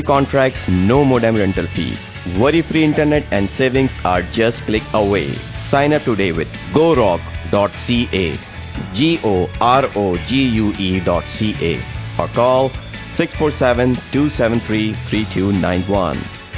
contract, no modem rental fee. Worry-free internet and savings are just click away. Sign up today with gorogue.ca, GOROGUE.ca, or call 647-273-3291,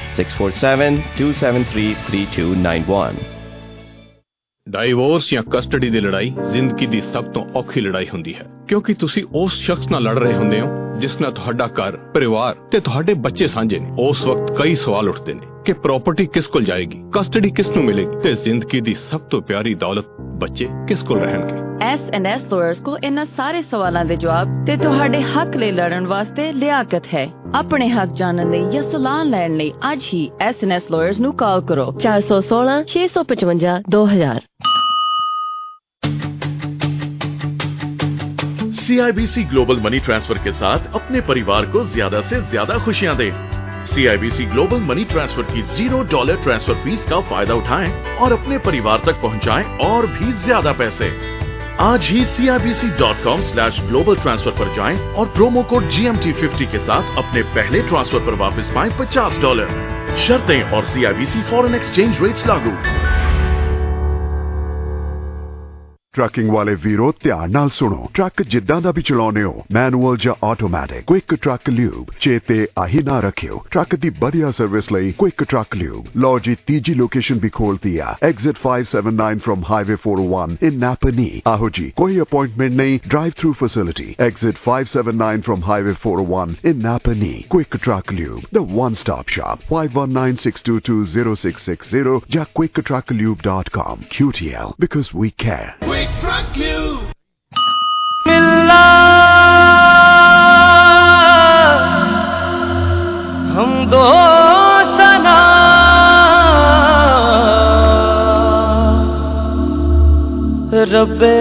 647-273-3291. Divorce ਜਾਂ custody ਦੀ ਲੜਾਈ ਜ਼ਿੰਦਗੀ ਦੀ ਸਭ ਤੋਂ ਔਖੀ ਲੜਾਈ ਹੁੰਦੀ ਹੈ, ਕਿਉਂਕਿ ਤੁਸੀਂ ਉਸ ਸ਼ਖਸ ਨਾਲ ਲੜ ਰਹੇ ਹੁੰਦੇ ਹੋ ਜਿਸ ਨਾਲ ਤੁਹਾਡਾ ਘਰ, ਪਰਿਵਾਰ ਤੇ ਤੁਹਾਡੇ ਬੱਚੇ ਸਾਂਝੇ ਨੇ। ਉਸ ਵਕਤ ਕਈ ਸਵਾਲ ਉੱਠਦੇ ਨੇ ਕਿ ਪ੍ਰਾਪਰਟੀ ਕਿਸ ਕੋਲ ਜਾਏਗੀ, ਕਸਟਡੀ ਕਿਸ ਨੂੰ ਮਿਲੇਗੀ ਤੇ ਜ਼ਿੰਦਗੀ ਦੀ ਸਭ ਤੋਂ ਪਿਆਰੀ ਦੌਲਤ ਬੱਚੇ ਕਿਸ ਕੋਲ ਰਹਿਣਗੇ। S&S Lawyers ਕੋਲ ਇਹਨਾਂ ਸਾਰੇ ਸਵਾਲਾਂ ਦੇ ਜਵਾਬ ਤੇ ਤੁਹਾਡੇ ਹੱਕ ਲਈ ਲੜਨ ਵਾਸਤੇ ਲਿਆਕਤ ਹੈ। ਆਪਣੇ ਹੱਕ ਜਾਣਨ ਲਈ ਜਾਂ ਸਲਾਹ ਲੈਣ ਲਈ ਅੱਜ ਹੀ S&S Lawyers ਨੂੰ ਕਾਲ ਕਰੋ 416 655 2000। CIBC ग्लोबल मनी ट्रांसफर के साथ अपने परिवार को ज्यादा से ज्यादा खुशियां दें। CIBC ग्लोबल मनी ट्रांसफर की $0 ट्रांसफर फीस का फायदा उठाएं और अपने परिवार तक पहुंचाएं और भी ज्यादा पैसे। आज ही CIBC.com/global transfer पर जाएं और प्रोमो कोड GMT50 के साथ अपने पहले ट्रांसफर पर वापस पाएं $50। शर्तें और CIBC फॉरेन एक्सचेंज रेट्स लागू। ਟਰੱਕਿੰਗ ਵਾਲੇ ਵੀਰੋ ਧਿਆਨ ਨਾਲ ਸੁਣੋ। ਟਰੱਕ ਜਿੱਦਾਂ ਦਾ ਵੀ ਚਲਾਉਨੇ ਹੋ, ਮੈਨੂਅਲ ਜਾਂ ਆਟੋਮੈਟਿਕ, ਕੁਇਕ ਟਰੱਕ ਲਿਊਬ ਚੇਤੇ ਆਹੀ ਨਾ ਰੱਖਿਓ। ਟਰੱਕ ਦੀ ਵਧੀਆ ਸਰਵਿਸ ਲਈ ਕੁਇਕ ਟਰੱਕ ਲਿਊਬ। ਲਓ ਜੀ, ਤੀਜੀ ਲੋਕੇਸ਼ਨ ਵੀ ਖੋਲਤੀ ਆ, exit 579 from highway 401 in Napanee. ਆਹੋ ਜੀ, ਕੋਈ ਅਪਾਇੰਟਮੈਂਟ ਨਹੀਂ, drive through facility. Exit 579 from highway 401 in Napanee. Quick truck lube, the one stop shop. 5196220660 ਜਾਂ quicktrucklube.com। QTL, because we care. मिलना हम दो सना रब्बे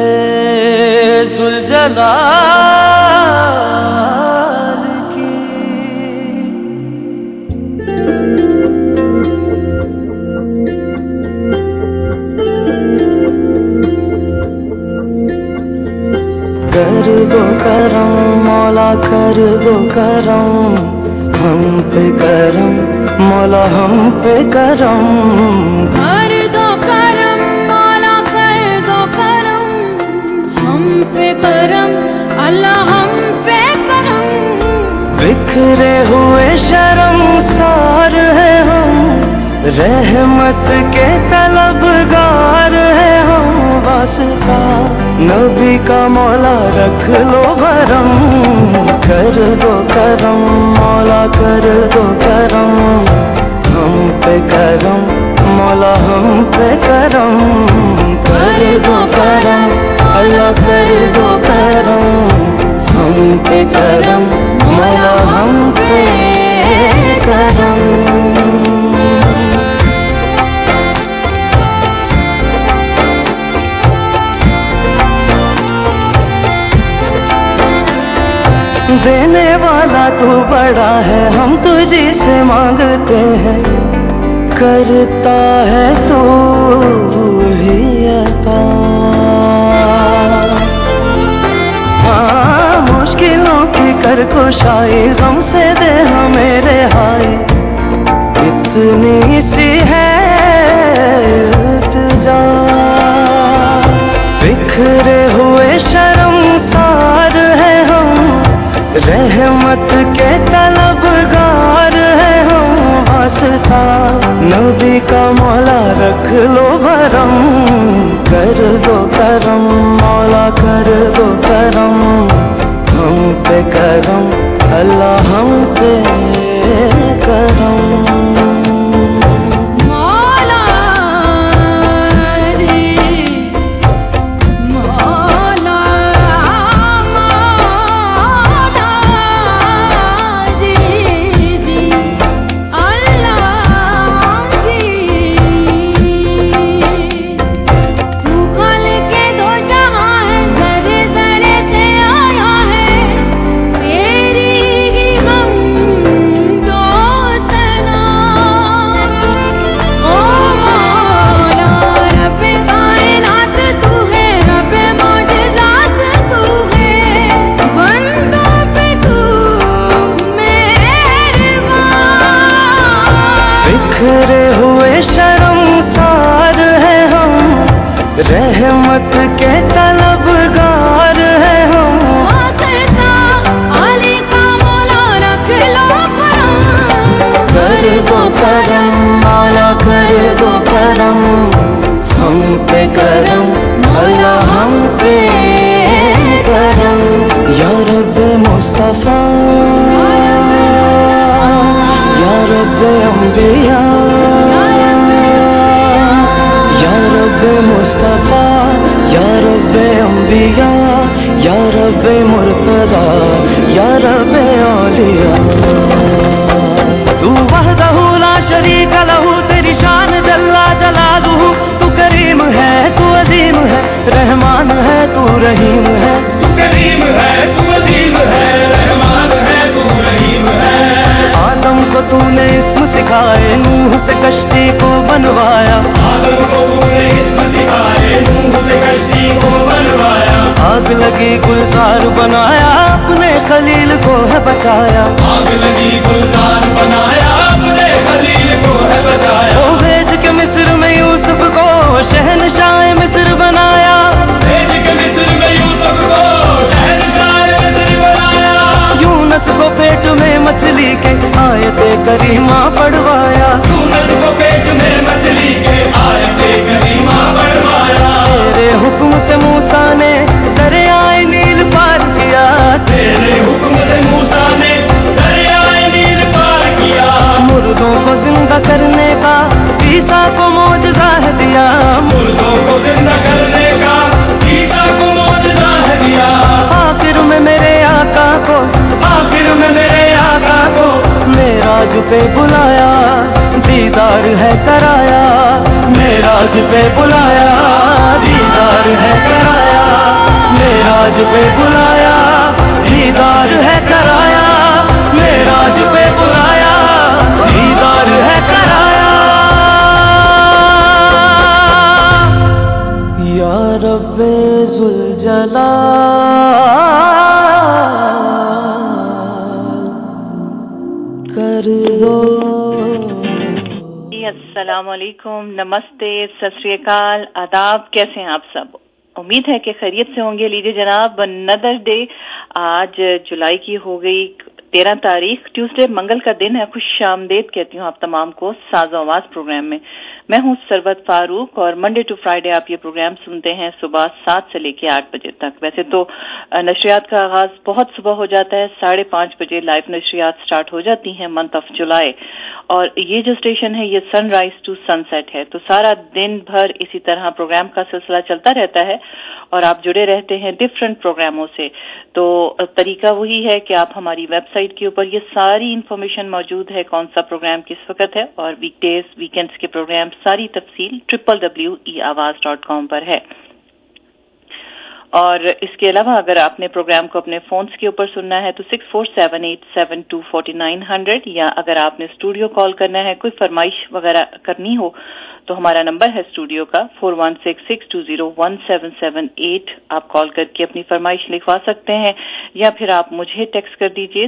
ज़ुलजलाल की। कर दो करम मौला, कर दो करम हम पे करम मौला, हम पे करम। कर दो करम मौला, कर दो करम हम पे करम अल्लाह, हम पे करम। बिखरे हुए शर्मसार है हम, रहमत के तलबगार है हम। वास्ता नबी का मौला रख लो भरम। कर दो करम मौला, कर दो करम हम पे करम मौला, हम पे करम। कर दो करम अल्लाह, कर दो करम हम पे करम मौला, हम पे करम। देने वाला तू बड़ा है, हम तुझी से मांगते हैं, करता है तू ही अता। हाँ, मुश्किलों की कर कुशाई, गम से दे हमें रिहाई, इतनी सी है इल्तिजा। बिखरे हुए शर्मसार है हम, रहमत के तलबगार है हम। वास्ता नबी का मौला रख लो भरम। कर दो करम मौला, कर दो करम हम पे करम अल्लाह, हम पे करम। हम रहमत के तलबगार है हम। अली का मौला रख लो करम, कर दो करम मौला कर दो करम, हम पे करम मौला हम पे करम। या रब मुस्तफा या रब अंबिया, या रब मुस्तफा या रब अंबिया, या रब मुर्तजा या रब औलिया। तू वहदहू ला शरीक लहू, तेरी शान जल्ला जलालुहू। तू करीम है तू अजीम है, रहमान है तू रहीम है। तू करीम है तू अजीम है, रहमान है तू रहीम है। आदम को तूने इस्म सिखाए, नूह से कश्ती को बनवाया। आदम को तूने इस्म सिखाए, नूह से कश्ती को बनवाया। आग लगी गुलजार बनाया, अपने खलील को है बचाया। आग लगी गुलजार बनाया, अपने खलील को है बचाया। वो भेज के मिस्र में यूसुफ को शहनशाह मिस्र बनाया। भेज के मिस्र में यूसुफ को शहनशाह मिस्र बनाया। यूनस को पेट में मछली के आयते करीमा पढ़वाया। यूनस को पेट में मछली के आयते करीमा पढ़वाया। तेरे हुक्म से मूसा ने दरियाए नील पार किया। तेरे हुक्म से मूसा ने दरियाए नील पार किया। मुर्दों को जिंदा करने का ईसा को मौजज़ा है दिया। मुर्दों को जिंदा करने का ईसा को मौजज़ा है दिया। आखिर में मेरे आका को, आखिर में मेरे आका को मेराज पे बुलाया, दीदार है कराया। मेराज पे बुलाया, दीदार है कराया। मेराज पे बुलाया, दीदार है कराया। मेराज पे बुलाया, दीदार है कराया। या रब्बे जुल जलाल कर दो। अस्सलाम वालेकुम, नमस्ते, सत श्री अकाल, आदाब। कैसे हैं आप सब? उम्मीद है कि खैरियत से होंगे। लीजिए जनाब, नदर डे आज जुलाई की हो गई 13 तारीख, ट्यूसडे, मंगल का दिन है। खुश आमदेद कहती हूँ आप तमाम को साज़ो आवाज प्रोग्राम में। मैं हूँ सरवत फारूक और मंडे टू फ्राइडे आप ये प्रोग्राम सुनते हैं सुबह 7 से लेकर 8 बजे तक। वैसे तो नशरियात का आगाज बहुत सुबह हो जाता है, 5:30 बजे लाइव नशरियात स्टार्ट हो जाती हैं मंथ ऑफ जुलाई। और ये जो स्टेशन है ये सनराइज टू सनसेट है, तो सारा दिन भर इसी तरह प्रोग्राम का सिलसिला चलता रहता है और आप जुड़े रहते हैं डिफरेंट प्रोग्रामों से। तो तरीका वही है कि आप हमारी वेबसाइट के ऊपर ये सारी इन्फॉर्मेशन मौजूद है, कौन सा प्रोग्राम किस वक्त है, और वीकडेज वीकेंड्स के प्रोग्राम सारी तफसील www.eawaz.com पर है। और इसके अलावा अगर आपने प्रोग्राम को अपने फोन्स के ऊपर सुनना है तो 6478724900, या अगर आपने स्टूडियो कॉल करना है, कोई फरमाइश वगैरह करनी हो तो हमारा नंबर है स्टूडियो का 4166201778। आप कॉल करके अपनी फरमाइश लिखवा सकते हैं, या फिर आप मुझे टेक्स्ट कर दीजिए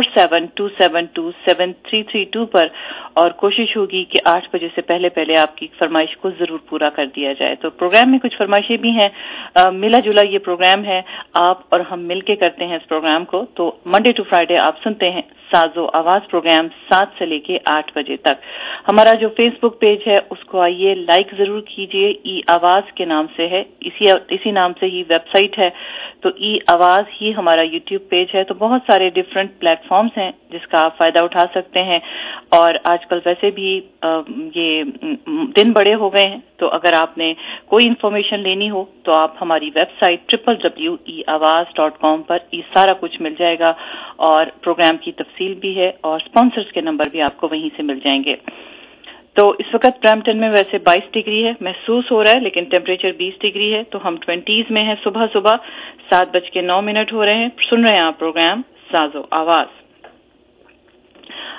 6472727332 पर, और कोशिश होगी कि 8 बजे से पहले पहले आपकी फरमाइश को जरूर पूरा कर दिया जाए। तो प्रोग्राम में कुछ फरमाइशें भी हैं, मिला जुला ये प्रोग्राम है, आप और हम मिलके करते हैं इस प्रोग्राम को। तो मंडे टू फ्राइडे आप सुनते हैं साजो आवाज प्रोग्राम 7 से लेके 8 बजे तक। हमारा जो फेसबुक पेज है उसको आइए लाइक जरूर कीजिए, ई आवाज के नाम से है, इसी नाम से ही वेबसाइट है, तो ई आवाज ही हमारा यूट्यूब पेज है। तो बहुत सारे डिफरेंट प्लेटफॉर्म्स हैं जिसका आप फायदा उठा सकते हैं। और आजकल वैसे भी ये दिन बड़े हो गए हैं, तो अगर आपने कोई इन्फॉर्मेशन लेनी हो तो आप हमारी वेबसाइट www.eawaz.com पर ये सारा कुछ मिल जाएगा, और प्रोग्राम की तफसील भी है, और स्पॉन्सर्स के नंबर भी आपको वहीं से मिल जाएंगे। तो इस वक्त ब्रैम्पटन में वैसे 22 डिग्री है महसूस हो रहा है, लेकिन टेम्परेचर 20 डिग्री है, तो हम 20s में हैं। सुबह सुबह 7:09 हो रहे हैं। सुन रहे हैं आप प्रोग्राम साजो आवाज।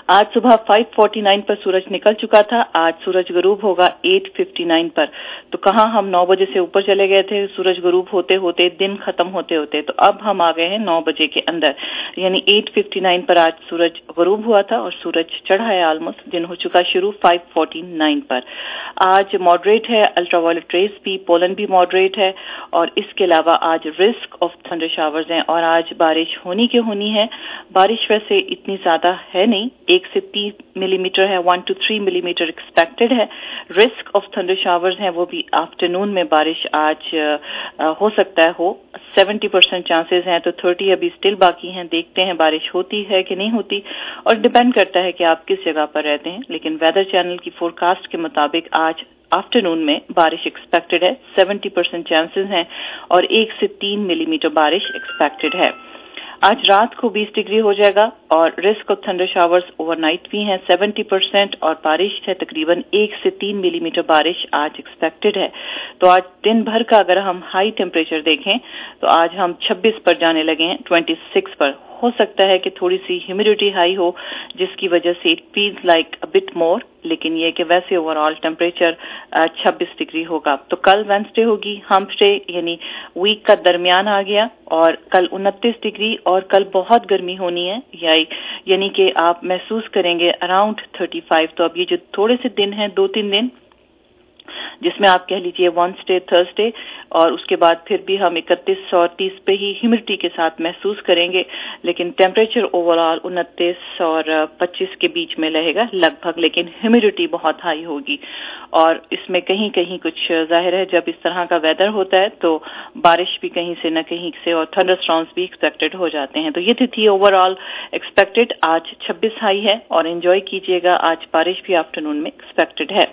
आज सुबह 5:49 पर सूरज निकल चुका था, आज सूरज गरूब होगा 8:59 पर। तो कहाँ हम 9 बजे से ऊपर चले गए थे सूरज गरूब होते होते, दिन खत्म होते होते, तो अब हम आ गए हैं 9 बजे के अंदर, यानी 8:59 पर आज सूरज गरूब हुआ था और सूरज चढ़ा है ऑलमोस्ट, दिन हो चुका शुरू 5:49 पर। आज मॉडरेट है, अल्ट्रावायलेट रेस भी, पोलन भी मॉडरेट है, और इसके अलावा आज रिस्क ऑफ थंडर शावर्स हैं और आज बारिश होनी है। बारिश वैसे इतनी ज्यादा है नहीं, 1 से 3 मिलीमीटर है, 1 to 3 मिलीमीटर एक्सपेक्टेड है। रिस्क ऑफ थंडर शावर्स हैं, वो भी आफ्टरनून में बारिश आज हो सकता है हो, 70% चांसेस हैं, तो 30 अभी स्टिल बाकी हैं। देखते हैं बारिश होती है कि नहीं होती, और डिपेंड करता है कि आप किस जगह पर रहते हैं। लेकिन वेदर चैनल की फोरकास्ट के मुताबिक आज आफ्टरनून में बारिश एक्सपेक्टेड है, 70% चांसेस हैं, और 1 से 3 मिलीमीटर बारिश एक्सपेक्टेड है। आज रात को 20 डिग्री हो जाएगा, और risk of thunder showers overnight भी हैं 70%, और बारिश है तकरीबन 1 से 3 मिलीमीटर बारिश आज एक्सपेक्टेड है। तो आज दिन भर का अगर हम हाई टेम्परेचर देखें तो आज हम 26 पर जाने लगे हैं, 26 पर। हो सकता है कि थोड़ी सी ह्यूमिडिटी हाई हो, जिसकी वजह से it feels like a bit more, लेकिन ये कि वैसे ओवरऑल टेम्परेचर 26 डिग्री होगा। तो कल वेंसडे होगी, हम्प डे, यानी वीक का दरमियान आ गया, और कल 29 डिग्री, और कल बहुत गर्मी होनी है, यानी कि आप महसूस करेंगे अराउंड 35। तो अब ये जो थोड़े से दिन हैं, 2-3 दिन, जिसमें आप कह लीजिए वेडनेसडे, थर्सडे, और उसके बाद फिर भी हम 31 और 30 पे ही ह्यूमिडिटी के साथ महसूस करेंगे, लेकिन टेम्परेचर ओवरऑल 29 और 25 के बीच में रहेगा लगभग, लेकिन ह्यूमिडिटी बहुत हाई होगी। और इसमें कहीं कहीं कुछ जाहिर है, जब इस तरह का वेदर होता है तो बारिश भी कहीं से न कहीं से, और थंडर स्टॉर्म्स भी एक्सपेक्टेड हो जाते हैं। तो ये थी ओवरऑल एक्सपेक्टेड। आज 26 हाई है, और एंजॉय कीजिएगा, आज बारिश भी आफ्टरनून में एक्सपेक्टेड है।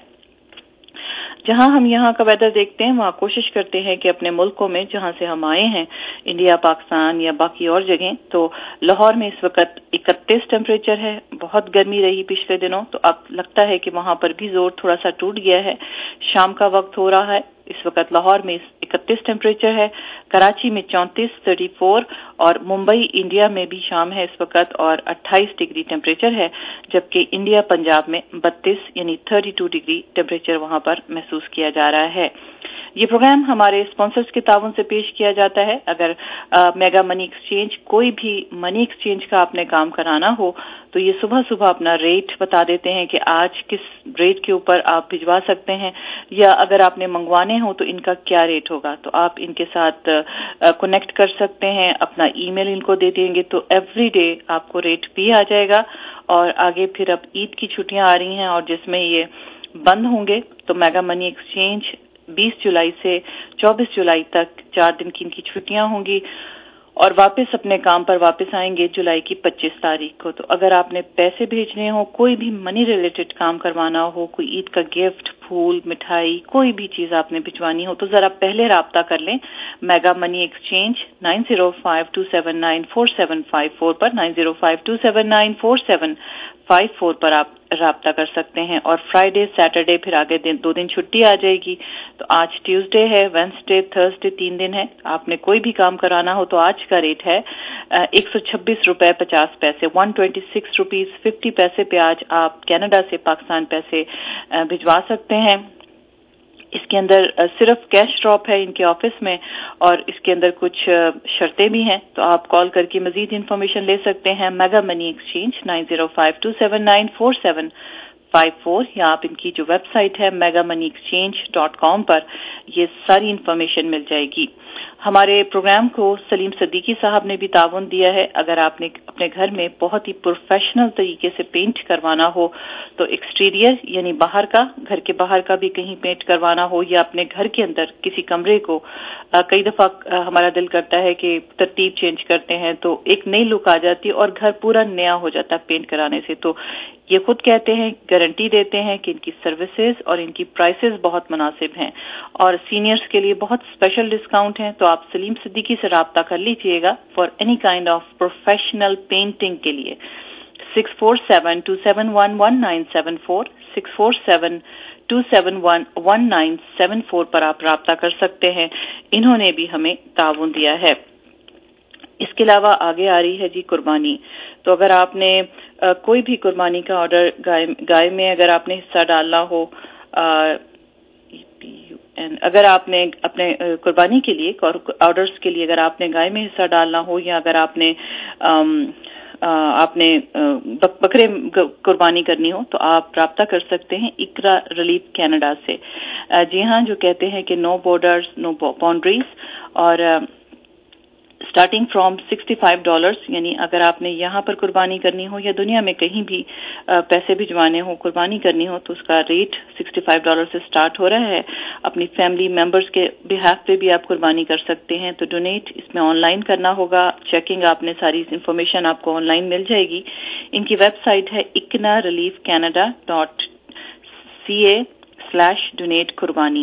जहां हम यहाँ का वेदर देखते हैं, वहां कोशिश करते हैं कि अपने मुल्कों में जहां से हम आए हैं, इंडिया, पाकिस्तान या बाकी और जगह, तो लाहौर में इस वक्त 31 टेम्परेचर है, बहुत गर्मी रही पिछले दिनों, तो अब लगता है कि वहां पर भी जोर थोड़ा सा टूट गया है। शाम का वक्त हो रहा है, इस वक्त लाहौर में 31 टेम्परेचर है, कराची में 34, 34, और मुंबई इंडिया में भी शाम है इस वक्त, और 28 डिग्री टेम्परेचर है, जबकि इंडिया पंजाब में 32 यानी 32 डिग्री टेम्परेचर वहां पर महसूस किया जा रहा है। ये प्रोग्राम हमारे स्पॉन्सर्स के ताउन से पेश किया जाता है। अगर मेगा मनी एक्सचेंज, कोई भी मनी एक्सचेंज का आपने काम कराना हो, तो ये सुबह सुबह अपना रेट बता देते हैं कि आज किस रेट के ऊपर आप भिजवा सकते हैं, या अगर आपने मंगवाने हो तो इनका क्या रेट होगा। तो आप इनके साथ कनेक्ट कर सकते हैं, अपना ईमेल इनको दे देंगे, तो एवरी डे आपको रेट भी आ जाएगा। और आगे फिर अब ईद की छुट्टियां आ रही हैं, और जिसमें ये बंद होंगे, तो मेगा मनी एक्सचेंज 20 जुलाई से 24 जुलाई तक 4 दिन की इनकी छुट्टियां होंगी, और वापस अपने काम पर वापस आएंगे जुलाई की 25 तारीख को। तो अगर आपने पैसे भेजने हो, कोई भी मनी रिलेटेड काम करवाना हो, कोई ईद का गिफ्ट, फूल, मिठाई, कोई भी चीज आपने भिजवानी हो, तो जरा पहले राब्ता कर लें मेगा मनी एक्सचेंज 9052794754 पर, 9052794754 पर आप राब्ता कर सकते हैं। और फ्राइडे, सैटरडे, फिर आगे 2 दिन छुट्टी आ जाएगी। तो आज ट्यूसडे है, वेडनेसडे, थर्सडे, 3 दिन है। आपने कोई भी काम कराना हो तो आज का रेट है 126 रुपए 50 पैसे, 126 रुपीज 50 पैसे पे आज आप कनाडा से पाकिस्तान पैसे भिजवा सकते हैं। इसके अंदर सिर्फ कैश ड्रॉप है इनके ऑफिस में, और इसके अंदर कुछ शर्तें भी हैं, तो आप कॉल करके मजीद इन्फॉर्मेशन ले सकते हैं। मेगा मनी एक्सचेंज 9052794754, या आप इनकी जो वेबसाइट है megamoneyexchange.com पर ये सारी इन्फॉर्मेशन मिल जाएगी। हमारे प्रोग्राम को सलीम सदीकी साहब ने भी ताउन दिया है। अगर आपने अपने घर में बहुत ही प्रोफेशनल तरीके से पेंट करवाना हो, तो एक्सटीरियर यानी बाहर का, घर के बाहर का भी कहीं पेंट करवाना हो, या अपने घर के अंदर किसी कमरे को, कई दफा हमारा दिल करता है कि तरतीब चेंज करते हैं तो एक नई लुक आ जाती है और घर पूरा नया हो जाता है पेंट कराने से। तो ये खुद कहते हैं, गारंटी देते हैं कि इनकी सर्विसेज और इनकी प्राइसेस बहुत मुनासिब हैं, और सीनियर्स के लिए बहुत स्पेशल डिस्काउंट हैं। तो आप सलीम सिद्दीकी से राब्ता कर लीजिएगा for any kind of professional painting के लिए। 64727111974 64727111974 पर आप राब्ता कर सकते हैं। इन्होंने भी हमें ताउन दिया है। इसके अलावा आगे आ रही है जी कुर्बानी। तो अगर आपने कोई भी कुर्बानी का ऑर्डर गाय में अगर आपने हिस्सा डालना हो, अगर आपने अपने कुर्बानी के लिए ऑर्डर्स के लिए अगर आपने गाय में हिस्सा डालना हो, या अगर आपने बकरे कुर्बानी करनी हो, तो आप राब्ता कर सकते हैं इकरा रिलीफ कनाडा से। जी हाँ, जो कहते हैं कि नो बॉर्डर्स नो बाउंड्रीज, और स्टार्टिंग फ्रॉम $65, यानी अगर आपने यहाँ पर कुर्बानी करनी हो या दुनिया में कहीं भी पैसे भिजवाने हो, कुर्बानी करनी हो, तो उसका रेट $65 से स्टार्ट हो रहा है। अपनी फैमिली मेंबर्स के बिहाफ पे भी आप कुर्बानी कर सकते हैं। तो डोनेट इसमें ऑनलाइन करना होगा, चेकिंग आपने सारी इंफॉर्मेशन आपको ऑनलाइन मिल जाएगी। इनकी वेबसाइट है iknareliefcanada.ca/donate कुर्बानी,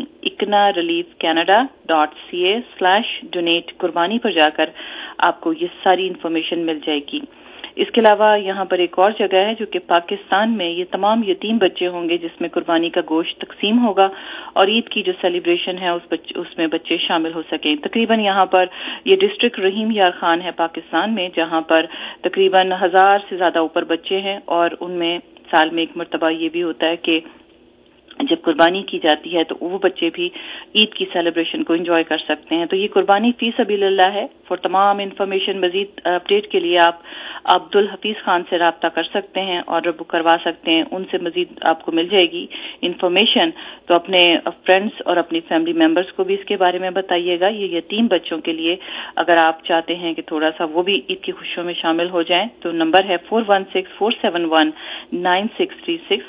iknareliefcanada.ca/donate कुर्बानी पर जाकर आपको ये सारी इंफॉर्मेशन मिल जाएगी। इसके अलावा यहाँ पर एक और जगह है जो कि पाकिस्तान में ये तमाम यतीम बच्चे होंगे जिसमें कुर्बानी का गोश्त तकसीम होगा और ईद की जो सेलिब्रेशन है उसमें बच्चे शामिल हो सकें। तकरीबन यहाँ पर ये डिस्ट्रिक्ट रहीम यार खान है पाकिस्तान में, जहाँ पर तकरीबन 1000 से ज्यादा ऊपर बच्चे हैं और उनमें साल में एक मरतबा ये भी होता है कि जब कुर्बानी की जाती है तो वो बच्चे भी ईद की सेलिब्रेशन को एंजॉय कर सकते हैं। तो ये कुर्बानी फी सबीलिल्लाह है। फॉर तमाम इन्फॉर्मेशन मजीद अपडेट के लिए आप अब्दुल हफीज खान से राब्ता कर सकते हैं, ऑर्डर बुक करवा सकते हैं, उनसे मजीद आपको मिल जाएगी इन्फॉर्मेशन। तो अपने फ्रेंड्स और अपनी फैमिली मेंबर्स को भी इसके बारे में बताइएगा। ये यतीम बच्चों के लिए अगर आप चाहते हैं कि थोड़ा सा वो भी ईद की खुशियों में शामिल हो जाएं, तो नंबर है 416-471-9636,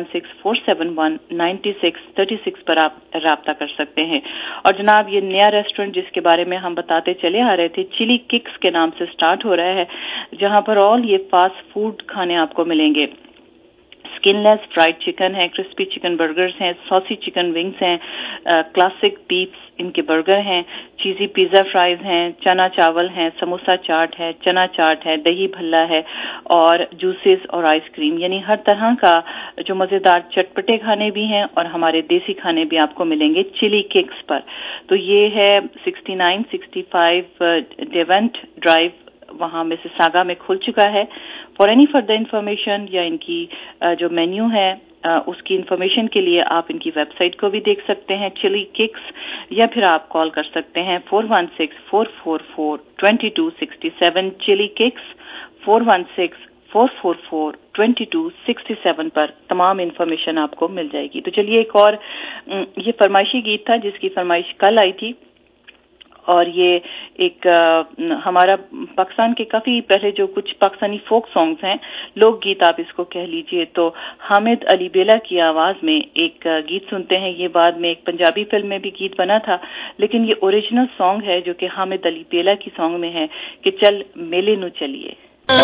416-471-9636 पर आप राब्ता कर सकते हैं। और जनाब, ये नया रेस्टोरेंट जिसके बारे में हम बताते चले आ रहे थे, चिली किक्स के नाम से स्टार्ट हो रहा है, जहां पर ऑल ये फास्ट फूड खाने आपको मिलेंगे। स्किनलेस फ्राइड चिकन है, क्रिस्पी चिकन बर्गर्स हैं, सॉसी चिकन विंग्स हैं, क्लासिक बीफ्स इनके बर्गर हैं, चीजी पिज्जा फ्राइज हैं, चना चावल हैं, समोसा चाट है, चना चाट है, दही भल्ला है और जूसेस और आइसक्रीम, यानी हर तरह का जो मजेदार चटपटे खाने भी हैं और हमारे देसी खाने भी आपको मिलेंगे चिली किक्स पर। तो ये है 6965 डेवेंट ड्राइव, वहां मिसिसागा में खुल चुका है। फॉर एनी फर्दर इन्फॉर्मेशन या इनकी जो मेन्यू है उसकी इन्फॉर्मेशन के लिए आप इनकी वेबसाइट को भी देख सकते हैं, चिली किक्स, या फिर आप कॉल कर सकते हैं 416-444-2267, चिली किक्स 416-444-2267 पर तमाम इन्फॉर्मेशन आपको मिल जाएगी। तो चलिए, एक और ये फरमाइशी गीत था जिसकी फरमाइश कल आई थी, और ये एक हमारा पाकिस्तान के काफी पहले जो कुछ पाकिस्तानी फोक सॉन्ग्स हैं, लोकगीत आप इसको कह लीजिए, तो हामिद अली बेला की आवाज में एक गीत सुनते हैं। ये बाद में एक पंजाबी फिल्म में भी गीत बना था, लेकिन ये ओरिजिनल सॉन्ग है जो कि हामिद अली बेला की सॉन्ग में है कि चल मेले नू चलिए।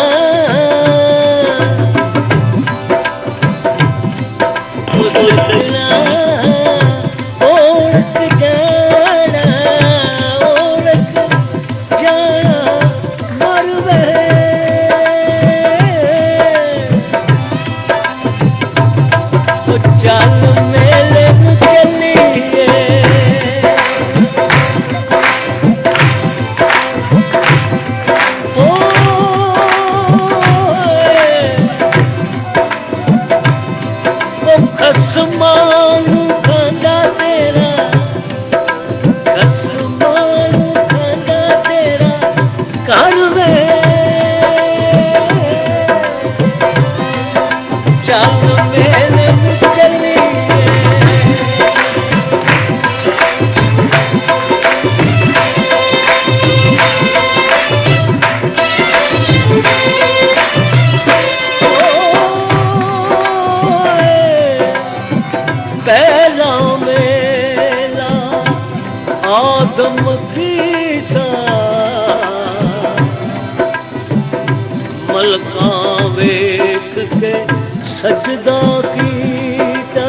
सजदा कीता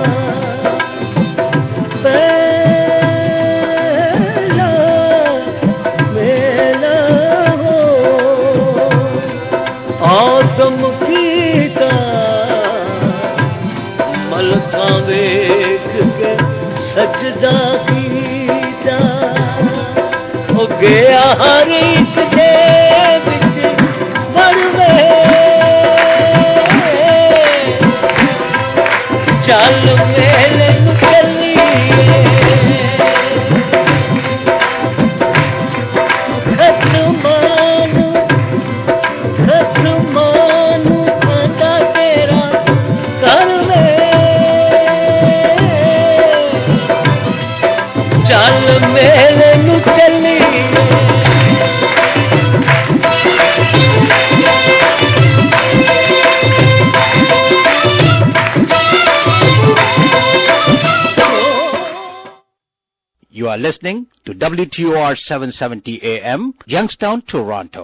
पहला मेला हो आदम कीता मलका वेख के सजदा कीता हो गया हर एक दे विच बढ़वे चल मेले चलिए खसमान खाता तेरा कर ले चल मेले चलिए You are listening to WTOR 770 AM, Youngstown, Toronto.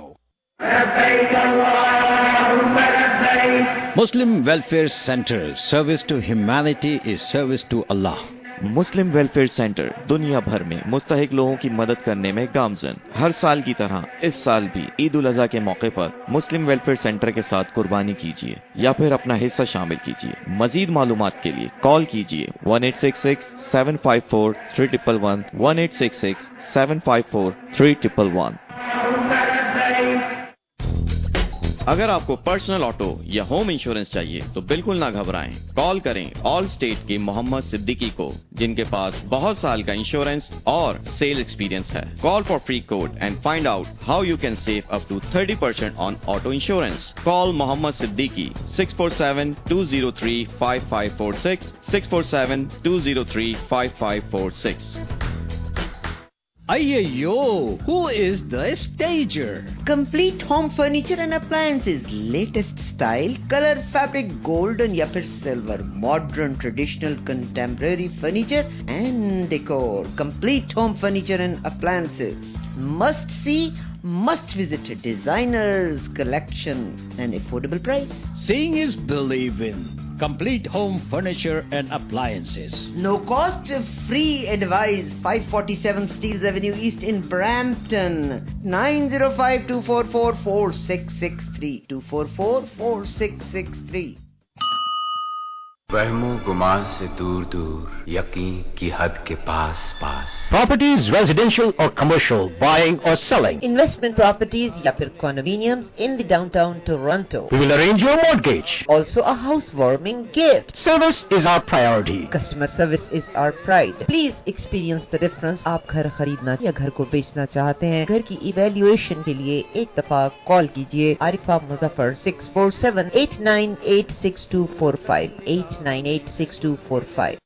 Muslim Welfare Center, service to humanity is service to Allah. Muslim welfare centre दुनिया भर में मुस्तहिक लोगों की मदद करने में गामजन। हर साल की तरह इस साल भी ईद उल अज़हा के मौके पर मुस्लिम वेलफेयर सेंटर के साथ कुर्बानी कीजिए या फिर अपना हिस्सा शामिल कीजिए। मजीद मालूमात के लिए कॉल कीजिए 1866-754-3111, 1866-754-3111। अगर आपको पर्सनल ऑटो या होम इंश्योरेंस चाहिए तो बिल्कुल ना घबराएं। कॉल करें ऑल स्टेट के मोहम्मद सिद्दीकी को, जिनके पास बहुत साल का इंश्योरेंस और सेल एक्सपीरियंस है। Call for free quote and find out how you can save up to 30% on auto insurance. Call Mohammed Siddiqui 647-203-5546, 647-203-5546। Ayyo, who is the stager? Complete Home Furniture and Appliances, latest style, color, fabric, golden या फिर silver, modern, traditional, contemporary furniture and decor. Complete Home Furniture and Appliances. Must see, must visit. Designers collection and affordable price. Seeing is believing. Complete Home Furniture and Appliances. No cost, free advice. 547 Steeles Avenue East in Brampton. 905-244-4663. 244-4663. वहमो गुमान से दूर दूर, यकीन की हद के पास पास। Properties, residential or commercial, buying or selling. Investment properties या फिर condominiums in the downtown Toronto. We will arrange your mortgage. Also a housewarming gift. Service is our priority. Customer service is our pride. Please experience the difference. आप घर खरीदना या घर को बेचना चाहते हैं, घर की इवैल्यूएशन के लिए एक दफा कॉल कीजिए आरिफा मुजफ्फर 647-898-6245 898-6245।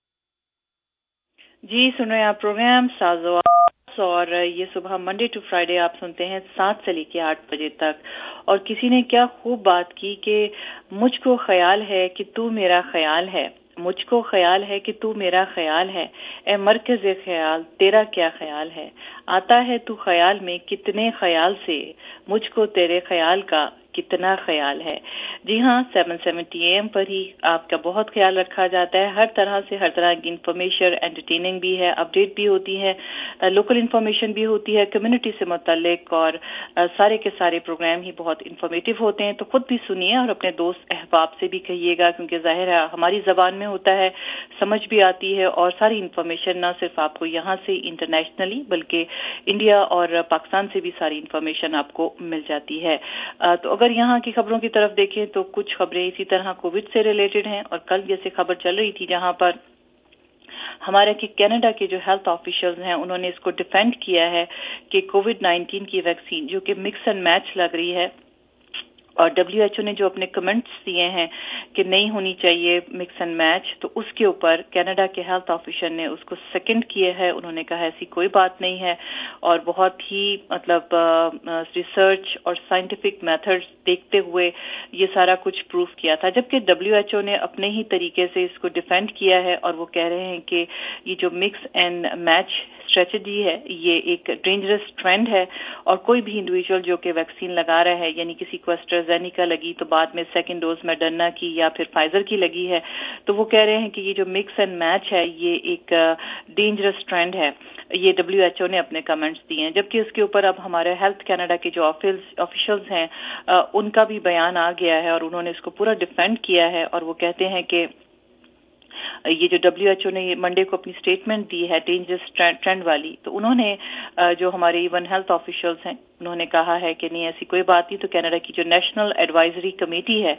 जी सुन रहे हैं आप प्रोग्राम साज़ो और ये सुबह मंडे टू फ्राइडे आप सुनते हैं 7 से लेकर 8 बजे तक। और किसी ने क्या खूब बात की कि मुझको ख्याल है कि तू मेरा ख्याल है, मुझको ख्याल है कि तू मेरा ख्याल है, ए मरकज़े ख्याल तेरा क्या ख्याल है, आता है तू ख्याल में कितने ख्याल से, मुझको तेरे ख्याल का कितना ख्याल है। जी हाँ, 770 AM पर ही आपका बहुत ख्याल रखा जाता है। हर तरह से हर तरह की इंफॉर्मेशन, एंटरटेनिंग भी है, अपडेट भी होती है, लोकल इंफॉर्मेशन भी होती है, कम्युनिटी से मुतल्लिक, और सारे के सारे प्रोग्राम ही बहुत इंफॉर्मेटिव होते हैं। तो खुद भी सुनिए और अपने दोस्त अहबाब से भी कहिएगा, क्योंकि जाहिर है हमारी ज़बान में होता है, समझ भी आती है, और सारी इंफॉर्मेशन ना सिर्फ आपको यहाँ से इंटरनेशनली बल्कि इंडिया और पाकिस्तान से भी सारी इंफॉर्मेशन आपको मिल जाती है। तो अगर यहाँ की खबरों की तरफ देखें तो कुछ खबरें इसी तरह कोविड से रिलेटेड हैं। और कल जैसे खबर चल रही थी जहाँ पर हमारे के कनाडा के जो हेल्थ ऑफिशियल्स हैं उन्होंने इसको डिफेंड किया है कि कोविड-19 की वैक्सीन जो कि मिक्स एंड मैच लग रही है, और WHO ने जो अपने कमेंट्स दिए हैं कि नहीं होनी चाहिए मिक्स एंड मैच, तो उसके ऊपर कनाडा के हेल्थ ऑफिसर ने उसको सेकंड किया है। उन्होंने कहा ऐसी कोई बात नहीं है, और बहुत ही मतलब रिसर्च और साइंटिफिक मेथड्स देखते हुए ये सारा कुछ प्रूव किया था। जबकि WHO ने अपने ही तरीके से इसको डिफेंड किया है, और वो कह रहे हैं कि ये जो मिक्स एंड मैच स्ट्रेटजी है ये एक डेंजरस ट्रेंड है, और कोई भी इंडिविजुअल जो कि वैक्सीन लगा रहा है, यानी किसी को एस्ट्राजेनिका लगी तो बाद में सेकंड डोज मॉडर्ना की या फिर फाइजर की लगी है, तो वो कह रहे हैं कि ये जो मिक्स एंड मैच है ये एक डेंजरस ट्रेंड है। ये WHO ने अपने कमेंट्स दिए हैं। जबकि उसके ऊपर अब हमारे हेल्थ कनाडा के जो ऑफिशियल्स हैं उनका भी बयान आ गया है, और उन्होंने इसको पूरा डिफेंड किया है, और वो कहते हैं कि ये जो WHO ने मंडे को अपनी स्टेटमेंट दी है डेंजरस ट्रेंड वाली, तो उन्होंने जो हमारे इवन हेल्थ ऑफिशियल्स हैं उन्होंने कहा है कि नहीं ऐसी कोई बात नहीं। तो कनाडा की जो नेशनल एडवाइजरी कमेटी है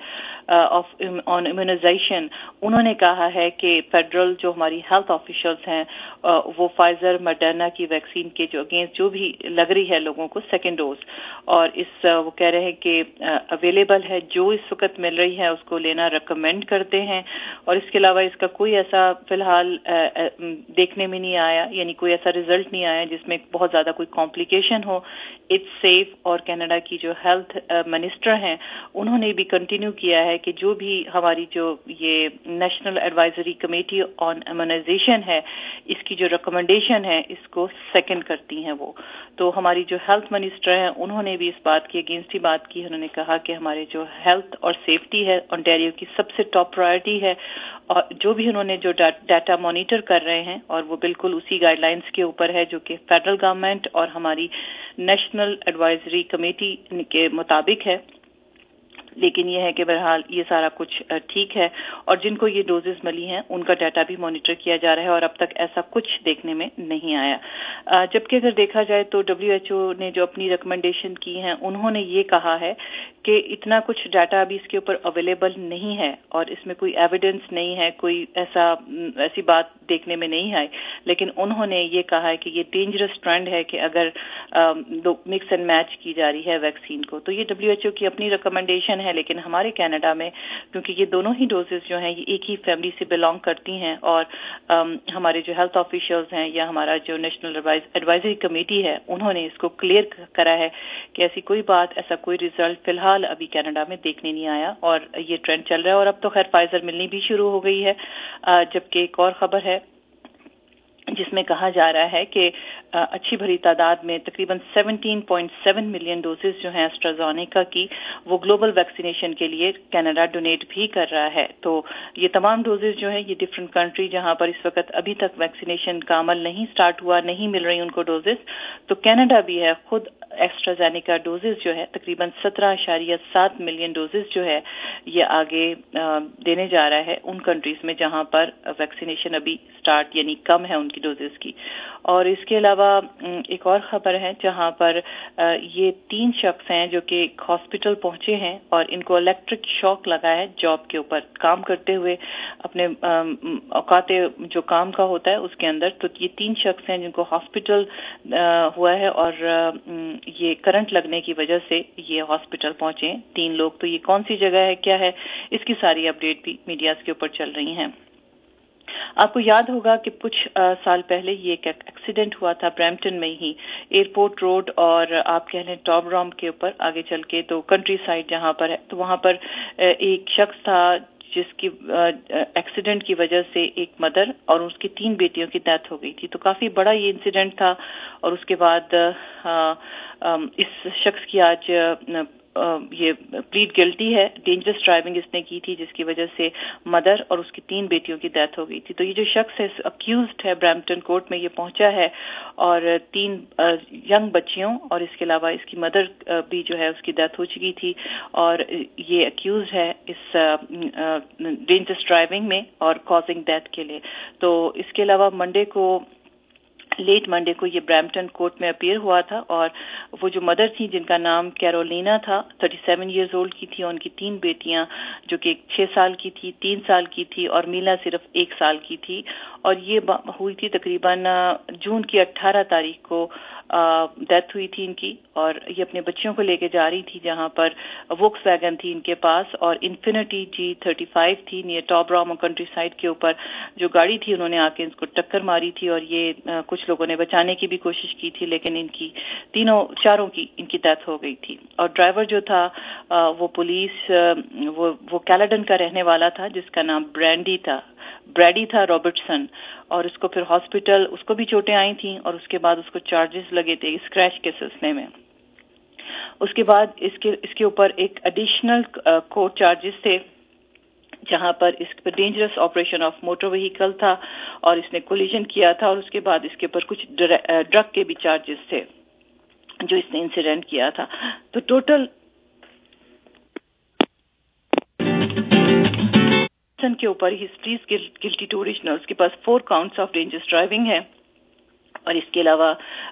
ऑन इम्यूनाइजेशन, उन्होंने कहा है कि फेडरल जो हमारी हेल्थ ऑफिशियल्स हैं वो फाइजर मॉडर्ना की वैक्सीन के जो अगेंस्ट जो भी लग रही है लोगों को सेकेंड डोज, और इस वो कह रहे हैं कि अवेलेबल है, जो इस वक्त मिल रही है उसको लेना रिकमेंड करते हैं। और इसके अलावा इसका कोई ऐसा फिलहाल देखने में नहीं आया, यानी कोई ऐसा रिजल्ट नहीं आया जिसमें बहुत ज्यादा कोई कॉम्प्लिकेशन हो। It's safe. और कनाडा की जो हेल्थ मिनिस्टर हैं उन्होंने भी कंटिन्यू किया है कि जो भी हमारी जो ये national advisory committee on immunisation है इसकी जो रिकमेंडेशन है इसको सेकंड करती हैं वो। तो हमारी जो हेल्थ मिनिस्टर हैं उन्होंने भी इस बात की अगेंस्ट ही बात की। उन्होंने कहा कि हमारे जो हेल्थ और सेफ्टी है ओंटारियो की सबसे टॉप प्रायोरिटी है, और जो भी उन्होंने जो डाटा मॉनिटर कर रहे हैं और वो बिल्कुल उसी गाइडलाइंस के ऊपर है जो कि फेडरल गवर्नमेंट और हमारी नेशनल एडवाइजरी कमेटी के मुताबिक है। लेकिन ये है कि बहरहाल ये सारा कुछ ठीक है, और जिनको ये डोजेस मिली हैं उनका डाटा भी मॉनिटर किया जा रहा है और अब तक ऐसा कुछ देखने में नहीं आया। जबकि अगर देखा जाए तो WHO ने जो अपनी रिकमेंडेशन की हैं उन्होंने ये कहा है कि इतना कुछ डाटा अभी इसके ऊपर अवेलेबल नहीं है और इसमें कोई एविडेंस नहीं है, कोई ऐसी बात देखने में नहीं आई। लेकिन उन्होंने ये कहा है कि ये डेंजरस ट्रेंड है कि अगर मिक्स एंड मैच की जा रही है वैक्सीन को। तो ये WHO की अपनी रिकमेंडेशन है, लेकिन हमारे कनाडा में क्योंकि ये दोनों ही डोजेस जो हैं ये एक ही फैमिली से बिलोंग करती हैं और हमारे जो हेल्थ ऑफिशियल्स हैं या हमारा जो नेशनल एडवाइजरी कमेटी है उन्होंने इसको क्लियर करा है कि ऐसी कोई बात, ऐसा कोई रिजल्ट फिलहाल अभी कनाडा में देखने नहीं आया और ये ट्रेंड चल रहा है। और अब तो खैर फाइजर मिलनी भी शुरू हो गई है, जबकि एक और खबर है जिसमें कहा जा रहा है कि अच्छी भरी तादाद में तकरीबन 17.7 मिलियन डोजेस जो हैं एस्ट्राज़ेनेका की वो ग्लोबल वैक्सीनेशन के लिए कनाडा डोनेट भी कर रहा है। तो ये तमाम डोजेस जो हैं ये डिफरेंट कंट्री जहां पर इस वक्त अभी तक वैक्सीनेशन का अमल नहीं स्टार्ट हुआ, नहीं मिल रही उनको डोजेस, तो कनाडा भी है खुद एस्ट्राज़ेनेका डोजेस जो है तकरीबन 17.7 मिलियन डोजेस जो है ये आगे देने जा रहा है उन कंट्रीज में जहां पर वैक्सीनेशन अभी स्टार्ट यानी कम है उनकी डोजेस की। और इसके अलावा एक और खबर है जहां पर ये 3 शख्स हैं जो कि हॉस्पिटल पहुंचे हैं और इनको इलेक्ट्रिक शॉक लगा है जॉब के ऊपर काम करते हुए, अपने औकाते जो काम का होता है उसके अंदर। तो ये 3 शख्स हैं जिनको हॉस्पिटल हुआ है और ये करंट लगने की वजह से ये हॉस्पिटल पहुंचे 3 लोग। तो ये कौन सी जगह है, क्या है, इसकी सारी अपडेट भी मीडिया के ऊपर चल रही हैं। आपको याद होगा कि कुछ साल पहले ये एक एक्सीडेंट हुआ था ब्रैम्पटन में ही, एयरपोर्ट रोड और आप कह लें टॉबरॉम के ऊपर आगे चल के तो कंट्री साइड जहां पर है, तो वहां पर एक शख्स था जिसकी एक्सीडेंट की वजह से एक मदर और उसकी 3 बेटियों की डेथ हो गई थी। तो काफी बड़ा ये इंसिडेंट था और उसके बाद इस शख्स की आज ये प्लीड गिल्टी है, डेंजरस ड्राइविंग इसने की थी जिसकी वजह से मदर और उसकी 3 बेटियों की डेथ हो गई थी। तो ये जो शख्स है अक्यूज्ड है ब्रैम्पटन कोर्ट में ये पहुंचा है और 3 यंग बच्चियों और इसके अलावा इसकी मदर भी जो है उसकी डेथ हो चुकी थी और ये अक्यूज्ड है इस डेंजरस ड्राइविंग में और कॉजिंग डेथ के लिए। तो इसके अलावा लेट मंडे को ये ब्रैम्पटन कोर्ट में अपीयर हुआ था और वो जो मदर थी जिनका नाम कैरोलिना था 37 इयर्स ओल्ड की थी, उनकी 3 बेटियां जो कि 6 साल की थी, 3 साल की थी और मीला सिर्फ 1 साल की थी। और ये हुई थी तकरीबन जून की 18 तारीख को डेथ हुई थी इनकी और ये अपने बच्चियों को लेके जा रही थी जहां पर वोक्सवैगन थी इनके पास और इन्फिनिटी G35 थी नियर टॉबरॉम कंट्री साइड के ऊपर जो गाड़ी थी उन्होंने आके इनको टक्कर मारी थी और ये कुछ लोगों ने बचाने की भी कोशिश की थी लेकिन इनकी चारों की इनकी डेथ हो गई थी। और ड्राइवर जो था वो पुलिस वो कैलेडन का रहने वाला था जिसका नाम ब्रैडी था रॉबर्टसन और उसको फिर हॉस्पिटल उसको भी चोटें आई थी और उसके बाद उसको चार्जेस लगे थे स्क्रैच के सिलसिले में। उसके बाद इसके ऊपर एक एडिशनल कोर्ट चार्जेस थे जहां पर इस पर dangerous operation of motor vehicle था और इसने कोलिजन किया था और उसके बाद इसके ऊपर कुछ ड्रग के भी चार्जेस थे जो इसने इंसिडेंट किया था। तो टोटल के ऊपर ही प्लीज गिल्टी टू ओरिजिनल, उसके पास 4 काउंट्स ऑफ डेंजरस ड्राइविंग है اور اس کے علاوہ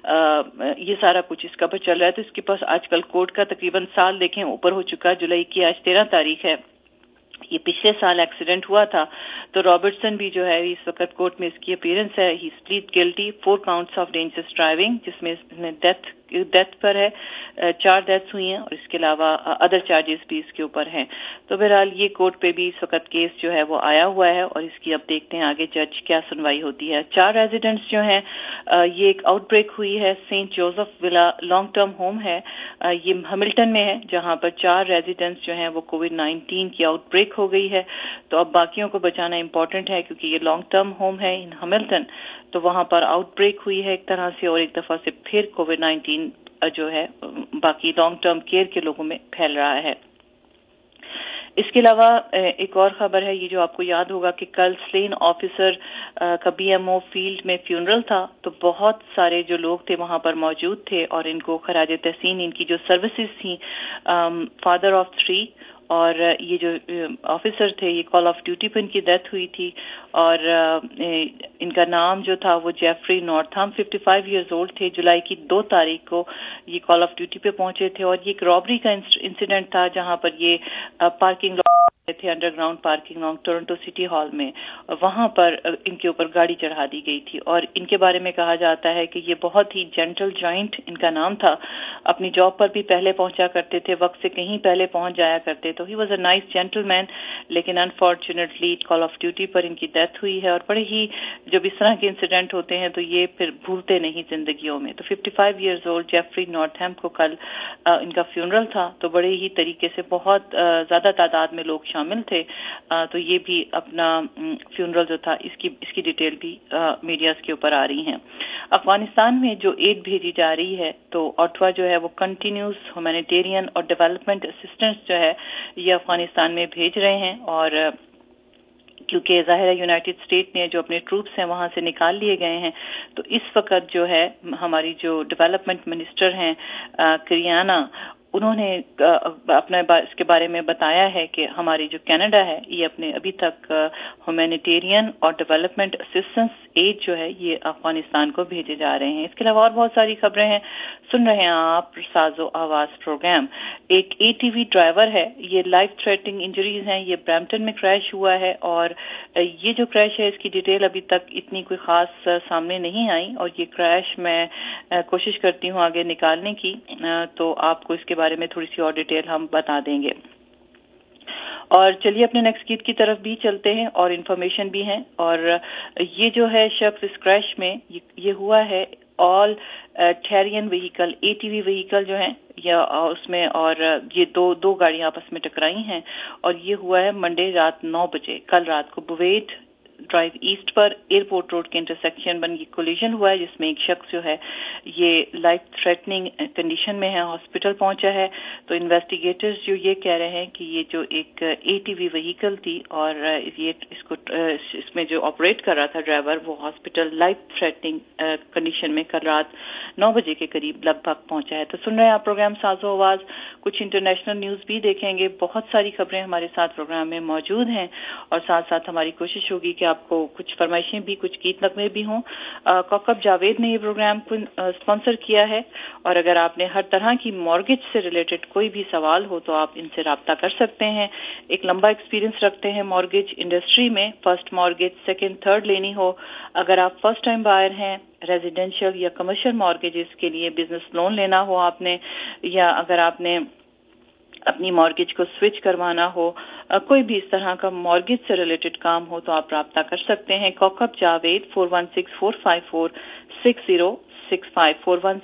یہ سارا کچھ اس کا پر چل رہا ہے. تو اس کے پاس آج کل کورٹ کا تقریباً سال دیکھیں اوپر ہو چکا. جولائی کی آج 13 تاریخ ہے. یہ پچھلے سال ایکسیڈنٹ ہوا تھا. تو رابرٹسن بھی جو ہے اس وقت کورٹ میں اس کی اپیئرنس ہے. He is plead guilty 4 counts of dangerous driving, جس میں ڈیتھ پر ہے, 4 ڈیتھس ہوئی ہیں, اور اس کے علاوہ ادر چارجز بھی اس کے اوپر ہیں. تو بہرحال یہ کورٹ پہ بھی اس وقت کیس جو ہے وہ آیا ہوا ہے, اور اس کی اب دیکھتے ہیں آگے جج کیا سنوائی ہوتی ہے. 4 ریزیڈنٹس جو ہیں, یہ ایک آؤٹ بریک ہوئی ہے Saint Joseph Villa long term home ہے, یہ ہملٹن میں ہے, جہاں پر 4 ریزیڈنٹس جو ہیں وہ کووڈ-19 کی آؤٹ بریک ہو گئی ہے. تو اب باقیوں کو بچانا امپورٹنٹ ہے, کیونکہ یہ لانگ ٹرم ہوم ہے ان ہملٹن, تو وہاں پر آؤٹ بریک ہوئی ہے ایک طرح سے, اور ایک دفعہ سے پھر کووڈ-19 جو ہے باقی لانگ ٹرم کیئر کے لوگوں میں پھیل رہا ہے. اس کے علاوہ ایک اور خبر ہے, یہ جو آپ کو یاد ہوگا کہ کل سلین آفیسر کا BMO فیلڈ میں فیونرل تھا, تو بہت سارے جو لوگ تھے وہاں پر موجود تھے, اور ان کو خراج تحسین ان کی جو سروسز تھیں, فادر آف 3 اور یہ جو آفیسر تھے, یہ کال آف ڈیوٹی پہ ان کی ڈیتھ ہوئی تھی, اور ان کا نام جو تھا وہ جیفری نورتھم 55 ایئرز اولڈ تھے. جولائی کی 2 تاریخ کو یہ کال آف ڈیوٹی پہ پہنچے تھے, اور یہ ایک رابری کا انسیڈنٹ تھا, جہاں پر یہ پارکنگ تھے underground parking lot Toronto city hall میں, اور وہاں پر ان کے اوپر گاڑی چڑھا دی گئی تھی. اور ان کے بارے میں کہا جاتا ہے کہ یہ بہت ہی جینٹل جوائنٹ ان کا نام تھا, اپنی جاب پر بھی پہلے پہنچا کرتے تھے, وقت سے کہیں پہلے پہنچ جایا کرتے, تو he was a nice gentleman. لیکن انفارچونیٹلی کال آف ڈیوٹی پر ان کی ڈیتھ ہوئی ہے, اور بڑے ہی جب اس طرح کے انسیڈنٹ ہوتے ہیں تو یہ پھر بھولتے نہیں زندگیوں میں. تو 55 ایئرز اولڈ جیفری نورتھم کو کل ان کا فیونرل تھا, تو بڑے ہی طریقے سے بہت زیادہ تعداد میں لوگ شامل تھے. تو یہ بھی اپنا فیونرل جو تھا اس کی ڈیٹیل بھی میڈیاز کے اوپر آ رہی ہیں. افغانستان میں جو ایڈ بھیجی جا رہی ہے, تو اوٹوا جو ہے وہ کنٹینیوس ہیومینیٹیرین اور ڈیولپمنٹ اسسٹنس جو ہے یہ افغانستان میں بھیج رہے ہیں. اور کیونکہ ظاہر ہے یونائٹڈ اسٹیٹ نے جو اپنے ٹروپس ہیں وہاں سے نکال لیے گئے ہیں, تو اس وقت جو ہے ہماری جو ڈیولپمنٹ منسٹر ہیں کریانا, انہوں نے اپنے اس کے بارے میں بتایا ہے کہ ہماری جو کینیڈا ہے یہ اپنے ابھی تک ہیومینیٹیرین اور ڈیولپمنٹ اسسٹنس ایڈ جو ہے یہ افغانستان کو بھیجے جا رہے ہیں. اس کے علاوہ اور بہت ساری خبریں ہیں, سن رہے ہیں آپ ساز و آواز پروگرام. ایک ATV ڈرائیور ہے, یہ لائف تھریٹنگ انجریز ہیں, یہ برامپٹن میں کریش ہوا ہے, اور یہ جو کریش ہے اس کی ڈیٹیل ابھی تک اتنی کوئی خاص سامنے نہیں آئی, اور یہ کریش میں کوشش کرتی ہوں آگے نکالنے کی, تو آپ کو اس کے بارے میں تھوڑی سی اور ڈیٹیل ہم بتا دیں گے. اور چلیے اپنے نیکسٹ گیت کی طرف بھی چلتے ہیں, اور انفارمیشن بھی ہیں. اور یہ جو ہے شخص اس کریش میں یہ ہوا ہے all terrain vehicle ATV vehicle جو ہیں یا اس میں, اور یہ دو گاڑیاں آپس میں ٹکرائی ہیں, اور یہ ہوا ہے منڈے رات 9 بجے کل رات کو بویٹ ڈرائیو ایسٹ پر ایئرپورٹ روڈ کے انٹرسیکشن بن یہ کولیجن ہوا ہے, جس میں ایک شخص جو ہے یہ لائف تھریٹننگ کنڈیشن میں ہے, ہاسپٹل پہنچا ہے. تو انویسٹیگیٹرز جو یہ کہہ رہے ہیں کہ یہ جو ایک ATV وہیکل تھی, اور یہ اس میں جو آپریٹ کر رہا تھا ڈرائیور, وہ ہاسپٹل لائف تھریٹننگ کنڈیشن میں کل رات 9 بجے کے قریب لگ بھگ پہنچا ہے. تو سن رہے ہیں آپ پروگرام ساز و آواز. کچھ انٹرنیشنل نیوز بھی دیکھیں گے, بہت ساری خبریں ہمارے ساتھ پروگرام میں موجود ہیں, اور ساتھ ساتھ ہماری کوشش ہوگی کہ آپ کو کچھ فرمائشیں بھی, کچھ گیت نغمے بھی ہوں. کوکب جاوید نے یہ پروگرام کو اسپانسر کیا ہے, اور اگر آپ نے ہر طرح کی مارگیج سے ریلیٹڈ کوئی بھی سوال ہو تو آپ ان سے رابطہ کر سکتے ہیں. ایک لمبا ایکسپیرینس رکھتے ہیں مارگیج انڈسٹری میں, فرسٹ مارگیج, سیکنڈ, تھرڈ لینی ہو. اگر آپ فرسٹ ٹائم بائر ہیں, ریزیڈینشیل یا کمرشل مارگیجز کے لیے بزنس لون لینا ہو آپ نے, یا اگر آپ نے اپنی مارگیج کو سوئچ کروانا ہو, کوئی بھی اس طرح کا مارگیج سے ریلیٹڈ کام ہو تو آپ رابطہ کر سکتے ہیں. کوکب جاوید 416-454-6065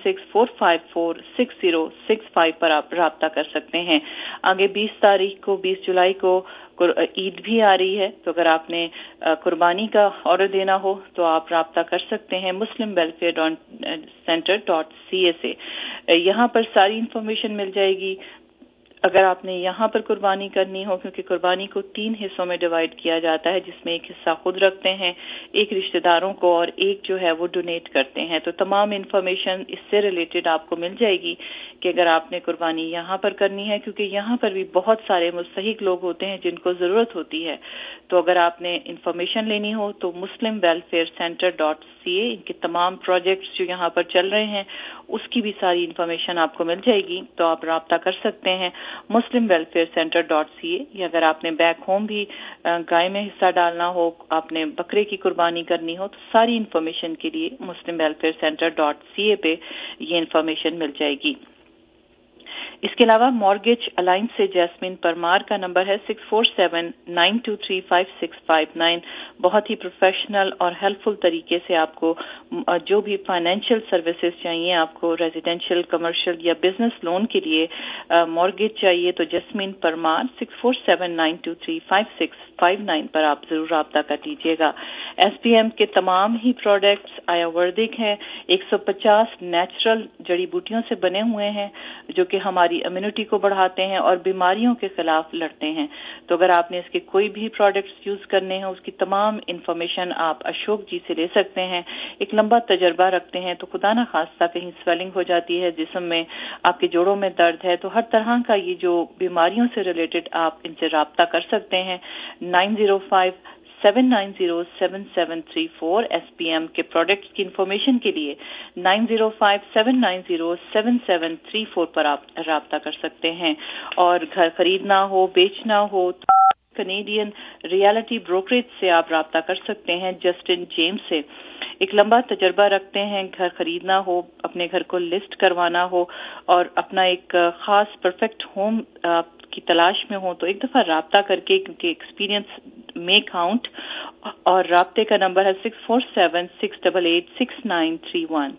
416-454-6065 پر آپ رابطہ کر سکتے ہیں. آگے 20 جولائی کو عید بھی آ رہی ہے, تو اگر آپ نے قربانی کا آرڈر دینا ہو تو آپ رابطہ کر سکتے ہیں muslimwelfare.center.ca سے. یہاں پر ساری انفارمیشن مل جائے گی. اگر آپ نے یہاں پر قربانی کرنی ہو, کیونکہ قربانی کو 3 حصوں میں ڈیوائیڈ کیا جاتا ہے, جس میں ایک حصہ خود رکھتے ہیں, ایک رشتہ داروں کو, اور ایک جو ہے وہ ڈونیٹ کرتے ہیں. تو تمام انفارمیشن اس سے ریلیٹڈ آپ کو مل جائے گی کہ اگر آپ نے قربانی یہاں پر کرنی ہے, کیونکہ یہاں پر بھی بہت سارے مستحق لوگ ہوتے ہیں جن کو ضرورت ہوتی ہے. تو اگر آپ نے انفارمیشن لینی ہو تو muslimwelfarecenter.ca इनके तमाम प्रोजेक्ट्स जो यहाँ पर चल रहे हैं उसकी भी सारी इन्फॉर्मेशन आपको मिल जाएगी, तो आप राब्ता कर सकते हैं muslimwelfarecenter.ca। या अगर आपने बैक होम भी गाय में हिस्सा डालना हो, आपने बकरे की कुर्बानी करनी हो, तो सारी इन्फॉर्मेशन के लिए muslimwelfarecenter.ca पे ये इन्फॉर्मेशन मिल जाएगी। इसके अलावा मॉर्गेज अलायंस से जैस्मिन परमार का नंबर है 6479235659। बहुत ही प्रोफेशनल और हेल्पफुल तरीके से आपको जो भी फाइनेंशियल सर्विसेज चाहिए, आपको रेजिडेंशियल, कमर्शियल या बिजनेस लोन के लिए मॉर्गेज चाहिए, तो जैस्मिन परमार 6479235659 पर आप जरूर राब्ता कर लीजिएगा। SPM के तमाम ही प्रोडक्ट्स आयुर्वेदिक हैं, 150 नेचुरल जड़ी बूटियों से बने हुए हैं जो कि हमारी इम्यूनिटी को बढ़ाते हैं और बीमारियों के खिलाफ लड़ते हैं। तो अगर आपने इसके कोई भी प्रोडक्ट्स यूज करने हैं, उसकी तमाम इंफॉर्मेशन आप अशोक जी से ले सकते हैं। एक लंबा तजर्बा रखते हैं, तो खुदा न खास्ता कहीं स्वेलिंग हो जाती है जिस्म में, आपके जोड़ों में दर्द है, तो हर तरह का ये जो बीमारियों से रिलेटेड आप इनसे राब्ता कर सकते हैं। 9057907734 SPM के प्रोडक्ट्स की इंफॉर्मेशन के लिए 9057907734 पर आप राब्ता कर सकते हैं। और घर खरीदना हो, बेचना हो, तो कनेडियन रियलिटी ब्रोकरेज से आप राब्ता कर सकते हैं जस्टिन जेम्स से। एक लंबा तजर्बा रखते हैं, घर खरीदना हो, अपने घर को लिस्ट करवाना हो और अपना एक खास परफेक्ट होम की तलाश में हो, तो एक दफा राब्ता करके, क्योंकि एक्सपीरियंस में काउंट। और राब्ते का नंबर है 6476886931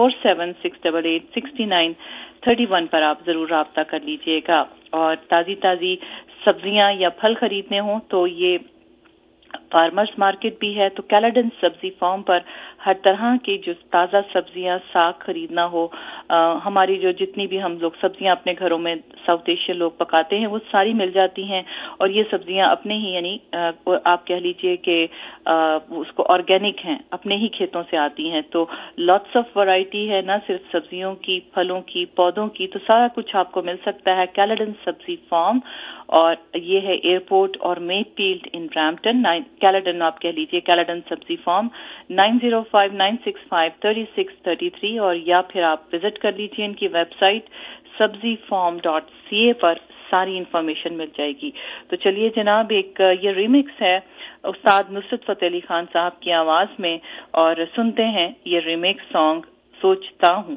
6476886931 पर आप जरूर राब्ता कर लीजिएगा। और ताजी ताजी सब्जियां या फल खरीदने हो तो ये फार्मर्स मार्केट भी है, तो कैलेडन सब्जी फार्म पर हर तरह की जो ताज़ा सब्जियां, साग खरीदना हो, हमारी जो जितनी भी हम लोग सब्जियां अपने घरों में साउथ एशियन लोग पकाते हैं वो सारी मिल जाती हैं। और ये सब्जियां अपने ही यानी आप कह लीजिए कि उसको ऑर्गेनिक हैं, अपने ही खेतों से आती हैं। तो लॉट्स ऑफ वैरायटी है, ना सिर्फ सब्जियों की, फलों की, पौधों की, तो सारा कुछ आपको मिल सकता है कैलेडन सब्जी फार्म। और ये है एयरपोर्ट और मेफील्ड इन ब्रैम्पटन। कैलेडन आप कह लीजिए, कैलेडन सब्जी फार्म 9059653633। और या फिर आप विजिट कर लीजिए इनकी वेबसाइट sabzifarm.ca पर सारी इंफॉर्मेशन मिल जाएगी। तो चलिए जनाब, एक ये रिमिक्स है उस्ताद नुसरत फतेह अली खान साहब की आवाज में, और सुनते हैं ये रिमिक्स सॉन्ग सोचता हूँ।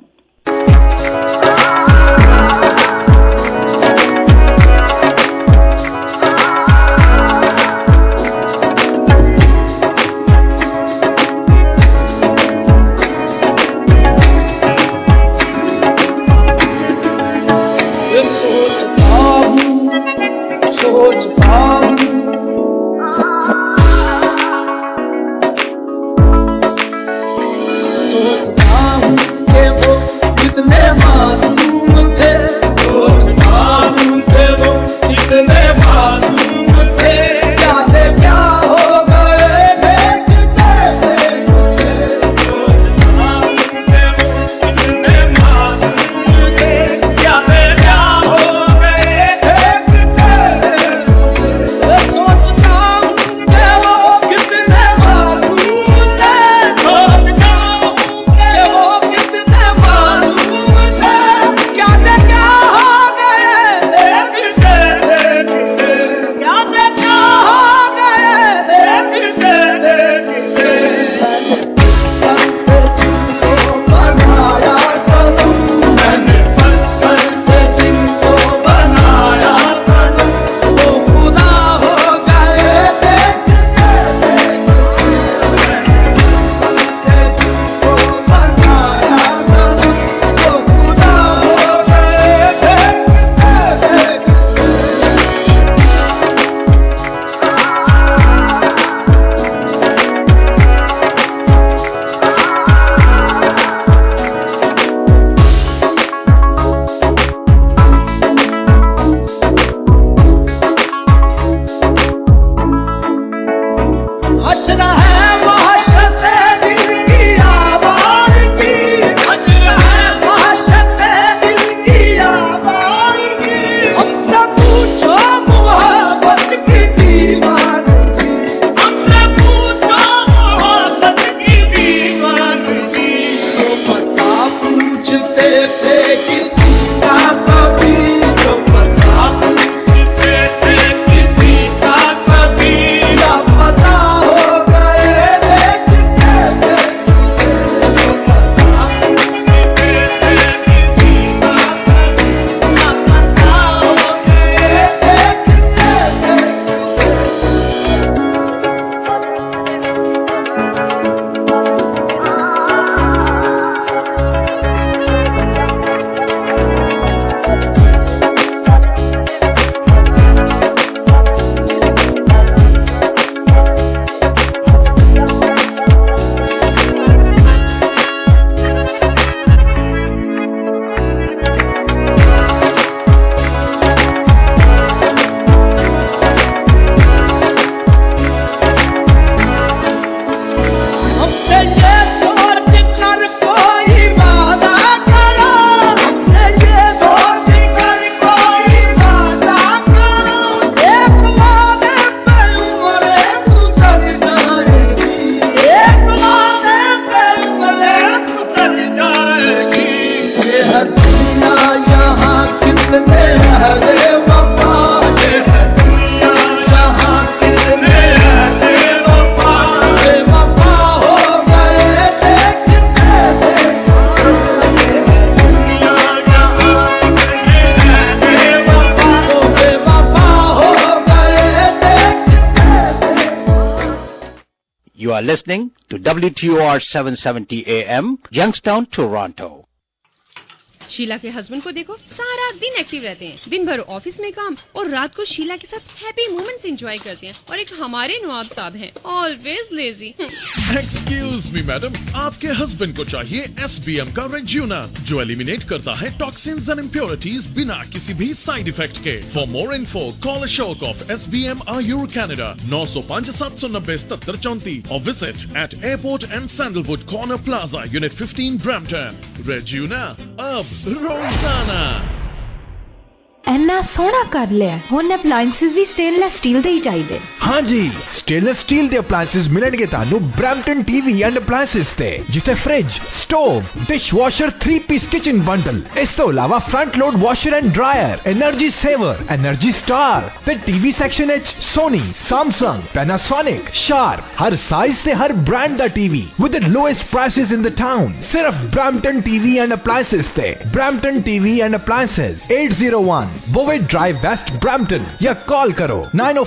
You are listening to WTOR 770 AM, Youngstown, Toronto. Sheila के हस्बैंड को देखो, सारा दिन एक्टिव रहते हैं, दिन भर ऑफिस में काम और रात को शीला के साथ हैप्पी मोमेंट्स एंजॉय करते हैं। और एक हमारे नवाब साहब हैं, always lazy. Excuse me madam, आपके हस्बैंड को चाहिए SBM का रेज्यूना, जो एलिमिनेट करता है टॉक्सिन्स एंड इम्प्योरिटीज बिना किसी भी साइड इफेक्ट के। For more info call Ashok of SBM Ayur Canada 905 790 7734 और visit at airport and sandalwood corner plaza unit 15 Brampton. रेज्यूना अब रोजाना। ਇੰਨਾ ਸੋਹਣਾ ਕਰ ਲਿਆ, ਹੁਣ ਅਪਲਾਈਐਂਸਿਸ ਵੀ ਸਟੇਨਲੈਸ ਸਟੀਲ ਦੇ ਹੀ ਚਾਹੀਦੇ। हाँ जी, स्टेनलेस स्टील ਦੇ ਅਪਲਾਈਐਂਸਿਸ ਮਿਲਣਗੇ ਤੁਹਾਨੂੰ ਬ੍ਰੈਂਪਟਨ TV ਐਂਡ ਅਪਲਾਈਐਂਸਿਸ ਤੇ, ਜਿੱਥੇ fridge, stove, dishwasher 3-piece kitchen bundle, ਇਸ ਤੋਂ ਇਲਾਵਾ front load washer and dryer, energy saver, energy star ਤੇ TV ਸੈਕਸ਼ਨ ਵਿੱਚ ਸੋਨੀ, ਸੈਮਸੰਗ, ਪੈਨਾਸੋਨਿਕ, ਸ਼ਾਰਪ, ਹਰ ਸਾਈਜ਼ ਤੇ ਹਰ ਬ੍ਰਾਂਡ ਦਾ TV with the lowest prices in the town। ਸਿਰਫ ਬ੍ਰੈਂਪਟਨ TV ਐਂਡ ਅਪਲਾਈਐਂਸਿਸ ਤੇ। Brampton TV and appliances 801 Bovet Drive West, Brampton, या call करो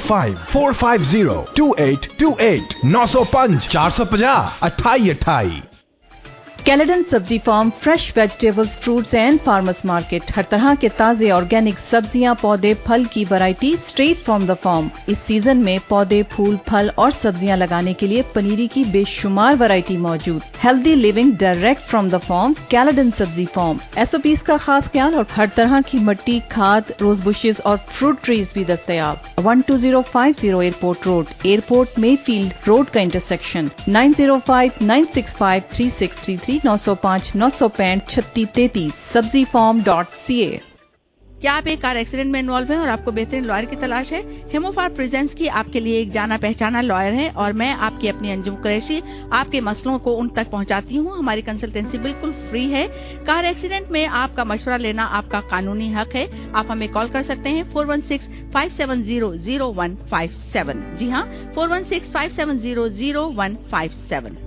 905-450-2828 905 450 2828। Caledon Sabzi farm, fresh vegetables, fruits and farmers market, हर तरह के ताजे ऑर्गेनिक सब्जियां, पौधे, फल की variety straight from the farm. इस सीजन में पौधे, फूल, फल और सब्जियां लगाने के लिए पनीरी की बेशुमार वैरायटी मौजूद। Healthy living direct from the farm, Caledon Sabzi farm. SOPs का खास ख्याल और हर तरह की मिट्टी, खाद, रोज बुशेस और फ्रूट ट्रीज भी दस्तयाब। 12050 airport road, airport Mayfield road का इंटरसेक्शन। 9059653633 905 965 3633 sabzifarm.ca। क्या आप एक कार एक्सीडेंट में इन्वॉल्व हैं और आपको बेहतरीन लॉयर की तलाश है? हेमोफार प्रेजेंट्स की आपके लिए एक जाना पहचाना लॉयर है और मैं आपकी अपनी अंजुम कुरैशी आपके मसलों को उन तक पहुंचाती हूं। हमारी कंसल्टेंसी बिल्कुल फ्री है। कार एक्सीडेंट में आपका मशवरा लेना आपका कानूनी हक है। आप हमें कॉल कर सकते हैं 416-570-0157। जी हाँ, 416-570-0157।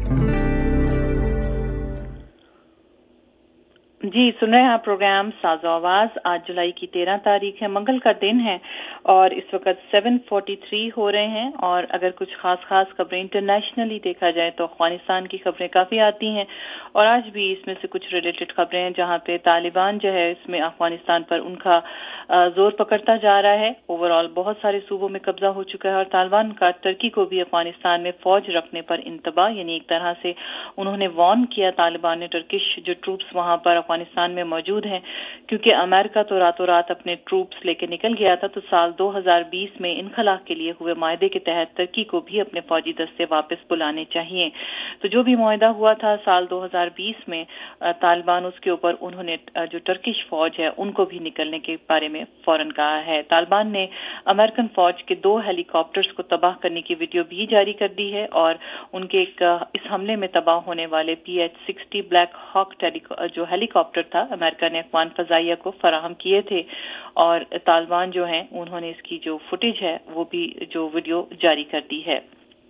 जी, सुन रहे हैं आप प्रोग्राम साज़ो आवाज। आज जुलाई की 13 तारीख है, मंगल का दिन है और इस वक्त 7:43 हो रहे हैं। और अगर कुछ खास खबरें इंटरनेशनली देखा जाए तो अफगानिस्तान की खबरें काफी आती हैं और आज भी इसमें से कुछ रिलेटेड खबरें हैं जहां पे तालिबान जो है इसमें अफगानिस्तान पर उनका जोर पकड़ता जा रहा है। ओवरऑल बहुत सारे सूबों में कब्जा हो चुका है और तालिबान का टर्की को भी अफगानिस्तान में फौज रखने पर इंतबा, यानी एक तरह से उन्होंने वार्न किया तालिबान ने टर्किश जो ट्रूप्स वहां पर अफगानिस्तान में मौजूद हैं, क्योंकि अमेरिका तो रातों रात अपने ट्रूप्स लेके निकल गया था। तो साल 2020 में इनखला के लिए हुए मायदे के तहत टर्की को भी अपने फौजी दस्ते वापस बुलाने चाहिए। तो जो भी मुआहदा हुआ था साल 2020 में तालिबान, उसके ऊपर उन्होंने जो टर्किश फौज है उनको भी निकलने के बारे में फौरन कहा है। तालिबान ने अमेरिकन फौज के 2 हेलीकॉप्टर्स को तबाह करने की वीडियो भी जारी कर दी है और उनके इस हमले में तबाह होने वाले PH-60 ब्लैक हॉक जो हेलीकॉप्टर था अमेरिका ने अफगान फजाइया को फराहम किए थे और तालिबान जो हैं उन्होंने इसकी जो फुटेज है वो भी जो वीडियो जारी कर दी है।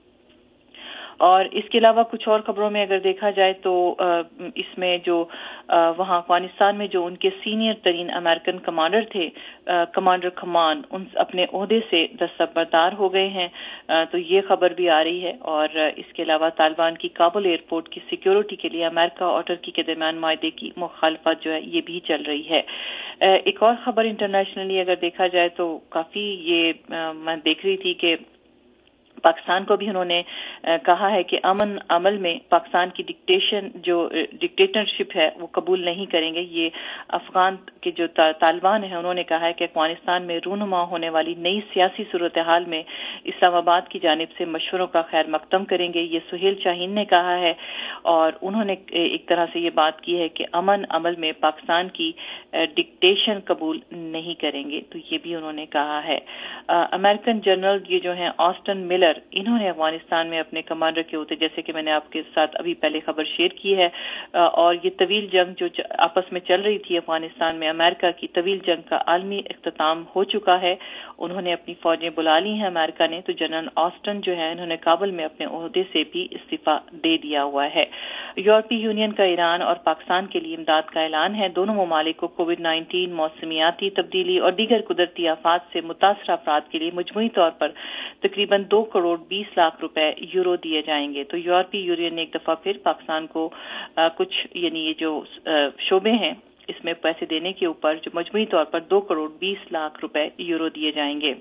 और इसके अलावा कुछ और खबरों में अगर देखा जाए तो इसमें जो वहां अफगानिस्तान में जो उनके सीनियर तरीन अमेरिकन कमांडर थे, कमांडर कमान, उन अपने ओहदे से दस्तबरदार हो गए हैं। तो ये खबर भी आ रही है। और इसके अलावा तालिबान की काबुल एयरपोर्ट की सिक्योरिटी के लिए अमेरिका और टर्की के दरमियान मायदे की मुखालफत जो है ये भी चल रही है। एक और खबर इंटरनेशनली अगर देखा जाए तो काफी ये मैं देख रही थी कि पाकिस्तान को भी उन्होंने कहा है कि अमन अमल में पाकिस्तान की डिक्टेटरशिप है वो कबूल नहीं करेंगे। ये अफगान के जो तालिबान है उन्होंने कहा है कि अफगानिस्तान में रूनुमा होने वाली नई सियासी सूरत हाल में इस्लामाबाद की जानिब से मशवरों का खैर मकदम करेंगे। ये सुहेल शाहीन ने कहा है और उन्होंने एक तरह से ये बात की है कि अमन अमल में पाकिस्तान की डिक्टेशन कबूल नहीं करेंगे। तो ये भी उन्होंने कहा है। अमेरिकन जनरल ये जो है ऑस्टन मिलर, इन्होंने अफगानिस्तान में अपने कमांडर के होते, जैसे कि मैंने आपके साथ अभी पहले खबर शेयर की है, और ये तवील जंग जो आपस में चल रही थी अफगानिस्तान में, अमेरिका की तवील जंग का आलमी इख्तिताम हो चुका है। उन्होंने अपनी फौजें बुला ली हैं अमेरिका ने। तो जनरल ऑस्टन जो है इन्होंने काबुल में अपने ओहदे से भी इस्तीफा दे दिया हुआ है। यूरोपीय यूनियन का ईरान और पाकिस्तान के लिए इमदाद का ऐलान है। दोनों ममालिक को कोविड-19, मौसमियाती तब्दीली और दीगर कुदरती आफात से मुतासर अफराद के लिए मजमूई तौर पर तकरीबन 2 करोड़ करोड़ 20 लाख रुपए यूरो दिए जाएंगे। तो यूरोपीय यूनियन ने एक दफा फिर पाकिस्तान को कुछ यानी ये जो शोबे हैं इसमें पैसे देने के ऊपर जो मजमूई तौर पर 2 करोड़ 20 लाख रुपए यूरो दिए जाएंगे।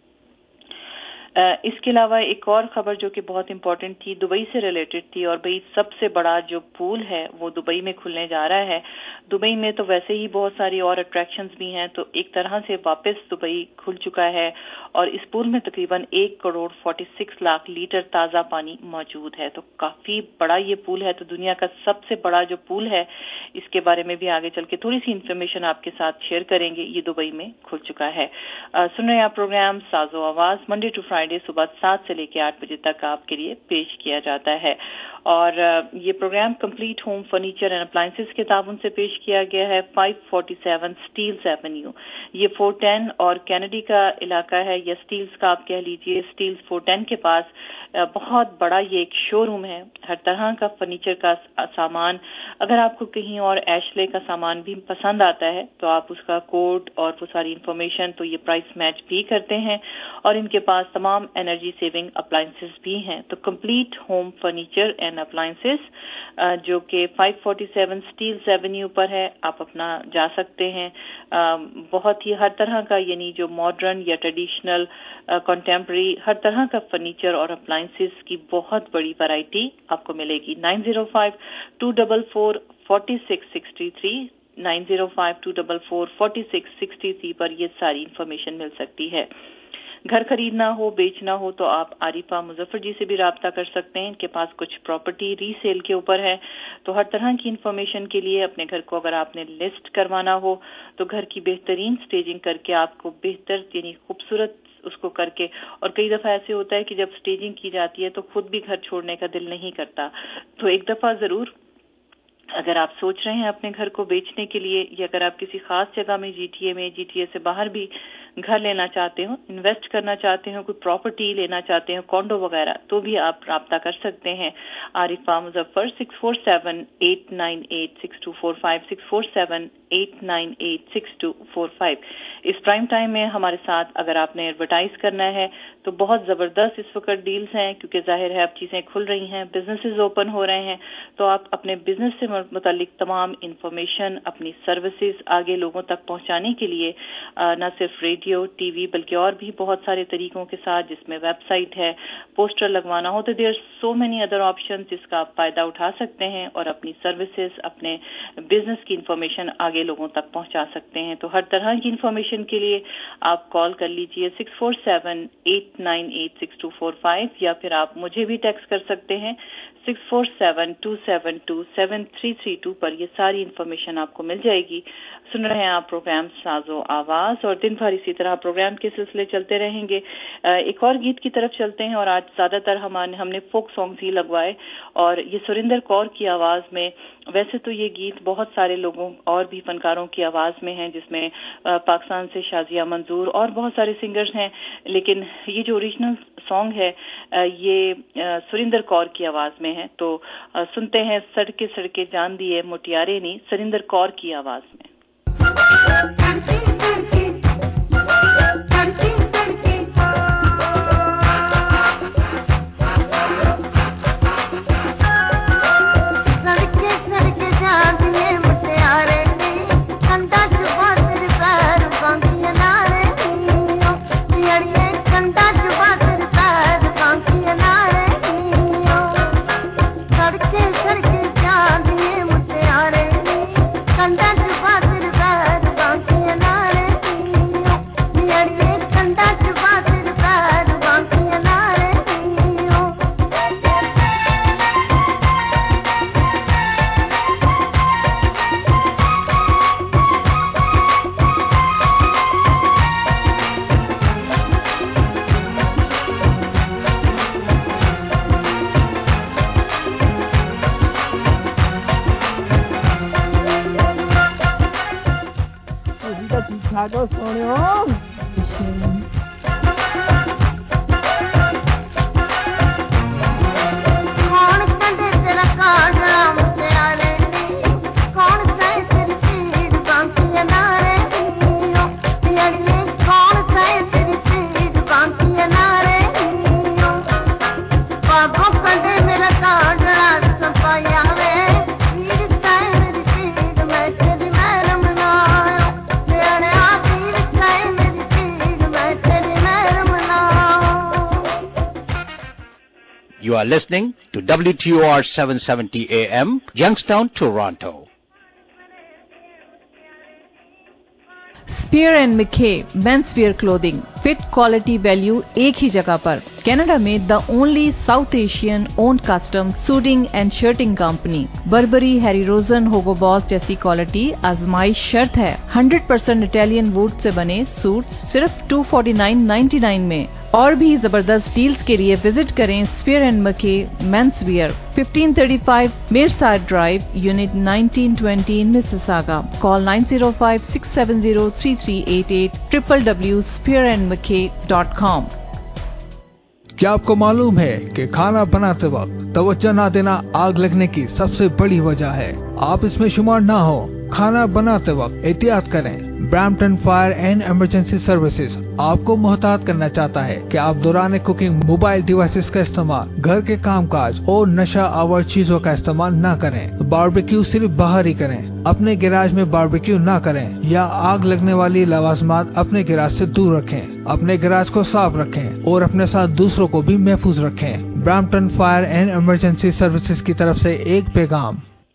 इसके अलावा एक और खबर जो कि बहुत इंपॉर्टेंट थी, दुबई से रिलेटेड थी, और भाई सबसे बड़ा जो पूल है वो दुबई में खुलने जा रहा है। दुबई में तो वैसे ही बहुत सारी और अट्रैक्शंस भी हैं, तो एक तरह से वापस दुबई खुल चुका है और इस पूल में तकरीबन 1 करोड़ 46 लाख लीटर ताज़ा पानी मौजूद है। तो काफ़ी बड़ा ये पूल है, तो दुनिया का सबसे बड़ा जो पूल है इसके बारे में भी आगे चल के थोड़ी सी इन्फॉर्मेशन आपके साथ शेयर करेंगे। ये दुबई में खुल चुका है। सुन रहे हैं आप प्रोग्राम साजो आवाज़, मंडे टू फ्राइडे सुबह 7 से लेकर 8 बजे तक आपके लिए पेश किया जाता है। और ये programme complete home furniture and appliances के ताउन से पेश किया गया है। 547 स्टील्स एवेन्यू, ये 410 और कैनेडी का इलाका है, या स्टील्स का आप कह लीजिए। स्टील्स 410 के पास बहुत बड़ा ये एक शोरूम है, हर तरह का फर्नीचर का सामान। अगर आपको कहीं और एशले का सामान भी पसंद आता है तो आप उसका कोड और वो सारी इन्फॉर्मेशन, तो ये प्राइस मैच भी करते हैं। और इनके पास तमाम एनर्जी सेविंग अप्लायंसेस भी हैं। तो complete home furniture and appliances जो कि 547 स्टील्स एवेन्यू पर है, आप अपना जा सकते हैं। बहुत ही हर तरह का यानी जो मॉडर्न या ट्रेडिशनल कंटेम्प्रेरी हर तरह का फर्नीचर और अप्लायंसेस की बहुत बड़ी वैरायटी आपको मिलेगी। 905-244-4663 905-244-4663 पर ये सारी इन्फॉर्मेशन मिल सकती है। घर खरीदना हो, बेचना हो तो आप आरिफा मुजफ्फर जी से भी राब्ता कर सकते हैं। इनके पास कुछ प्रॉपर्टी रीसेल के ऊपर है, तो हर तरह की इन्फॉर्मेशन के लिए अपने घर को अगर आपने लिस्ट करवाना हो तो घर की बेहतरीन स्टेजिंग करके आपको बेहतर यानी खूबसूरत उसको करके, और कई दफा ऐसे होता है कि जब स्टेजिंग की जाती है तो खुद भी घर छोड़ने का दिल नहीं करता। तो एक दफा जरूर अगर आप सोच रहे हैं अपने घर को बेचने के लिए, या अगर आप किसी खास जगह में जीटीए से बाहर भी घर लेना चाहते हो, इन्वेस्ट करना चाहते हो, कोई प्रॉपर्टी लेना चाहते हो, कॉन्डो वगैरह, तो भी आप राब्ता कर सकते हैं। आरिफा मुजफ्फर 647-898-6245 647-898-6245। इस प्राइम टाइम में हमारे साथ अगर आपने एडवर्टाइज करना है तो बहुत जबरदस्त इस वक्त डील्स हैं, क्योंकि जाहिर है अब चीजें खुल रही हैं, बिजनेसेस ओपन हो रहे हैं, तो आप अपने बिजनेस से मुतालिक तमाम इंफॉर्मेशन, अपनी सर्विसेज आगे लोगों तक पहुंचाने के लिए न सिर्फ रेडियो टीवी बल्कि और भी बहुत सारे तरीकों के साथ, जिसमें वेबसाइट है, पोस्टर लगवाना हो, तो there so many other options जिसका आप फायदा उठा सकते हैं और अपनी सर्विसेज, अपने बिजनेस की इंफॉर्मेशन आगे लोगों तक पहुंचा सकते हैं। तो हर तरह की इंफॉर्मेशन के लिए आप कॉल कर लीजिए 647-898-6245, या फिर आप मुझे भी टेक्स्ट कर सकते हैं 647-272-7332 पर। ये सारी इन्फॉर्मेशन आपको मिल जाएगी। सुन रहे हैं आप प्रोग्राम साजो आवाज, और दिन भर इसी तरह प्रोग्राम के सिलसिले चलते रहेंगे। एक और गीत की तरफ चलते हैं, और आज ज्यादातर हमने फोक सॉन्ग्स ही लगवाए, और ये सुरिंदर कौर की आवाज में। वैसे तो ये गीत बहुत सारे लोगों और भी फनकारों की आवाज में है, जिसमें पाकिस्तान से शाजिया मंजूर और बहुत सारे सिंगर्स हैं, लेकिन ये जो ओरिजिनल सॉन्ग है ये सुरिंदर कौर की आवाज में है। तो सुनते हैं सड़के सड़के जान दिए मुटियारे नी, सुरिंदर कौर की आवाज में। You are listening to WTOR 770 AM, Youngstown, Toronto. Spear and McKay menswear clothing, fit quality value एक ही जगह पर। कनाडा में the only South Asian owned custom suiting and shirting company. Burberry, Harry Rosen, Hugo Boss जैसी quality आजमाइश शर्त है। 100% Italian would say बने सूट सिर्फ $249.99 में। और भी जबरदस्त डील्स के लिए विजिट करें Spear and McKay menswear, 1535 Meyerside drive, unit 1920 Mississauga. Call 905-670-3388, www.spearandmckay.com। क्या आपको मालूम है कि खाना बनाते वक्त तवज्जो न देना आग लगने की सबसे बड़ी वजह है? आप इसमें शुमार ना हो। खाना बनाते वक्त एहतियात करें। Brampton fire and emergency services आपको मुहतात करना चाहता है कि आप दौरान कुकिंग मोबाइल डिवाइसेस का इस्तेमाल, घर के कामकाज और नशा आवर चीजों का इस्तेमाल न करें। बारबेक्यू सिर्फ बाहर ही करें। अपने गैराज में बारबेक्यू न करें या आग लगने वाली लवाजमात अपने गैराज से दूर रखें। अपने गैराज को साफ रखें और अपने साथ दूसरों को भी महफूज रखें। Brampton fire and emergency services की तरफ से एक पैगाम।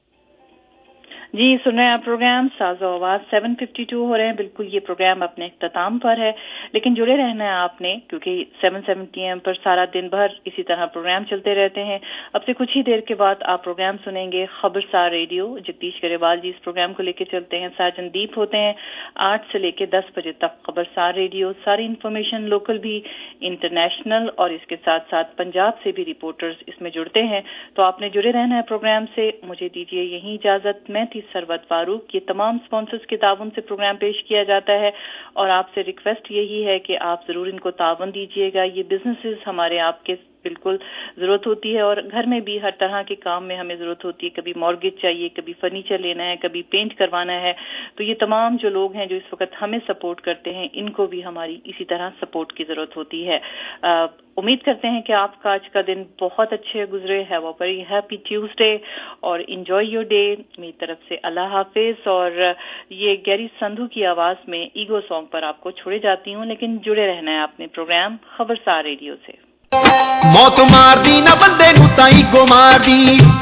जी, सुन रहे हैं आप प्रोग्राम साज़ो आवाज 752 हो रहे हैं। बिल्कुल ये प्रोग्राम अपने इख्तिताम पर है, लेकिन जुड़े रहना है आपने, क्योंकि 770 AM पर सारा दिन भर इसी तरह प्रोग्राम चलते रहते हैं। अब से कुछ ही देर के बाद आप प्रोग्राम सुनेंगे खबरसार रेडियो। जगदीश गरेवाल जी इस प्रोग्राम को लेकर चलते हैं। साजन दीप होते हैं 8 से लेकर 10 बजे तक खबरसार रेडियो। सारी इन्फॉर्मेशन लोकल भी, इंटरनेशनल और इसके साथ साथ पंजाब से भी रिपोर्टर्स इसमें जुड़ते हैं। तो आपने जुड़े रहना है प्रोग्राम से। मुझे दीजिए यही इजाजत। मैं थी सरवत फारूक। ये तमाम स्पॉन्सर्स के ताउन से प्रोग्राम पेश किया जाता है और आपसे रिक्वेस्ट यही है कि आप जरूर इनको ताउन दीजिएगा। ये बिजनेसेस हमारे आपके बिल्कुल जरूरत होती है और घर में भी हर तरह के काम में हमें जरूरत होती है। कभी मॉर्गेज चाहिए, कभी फर्नीचर लेना है, कभी पेंट करवाना है। तो ये तमाम जो लोग हैं जो इस वक्त हमें सपोर्ट करते हैं, इनको भी हमारी इसी तरह सपोर्ट की जरूरत होती है। उम्मीद करते हैं कि आपका आज का दिन बहुत अच्छे गुजरे। Have a very happy Tuesday और एंजॉय योर डे। मेरी तरफ से अल्लाह हाफिज। और ये गैरी संधू की आवाज में ईगो सॉन्ग पर आपको छोड़े जाती हूँ, लेकिन जुड़े रहना है अपने प्रोग्राम खबरसार रेडियो से। मौत मार दी ना बंदे नू तां ईगो मार दी,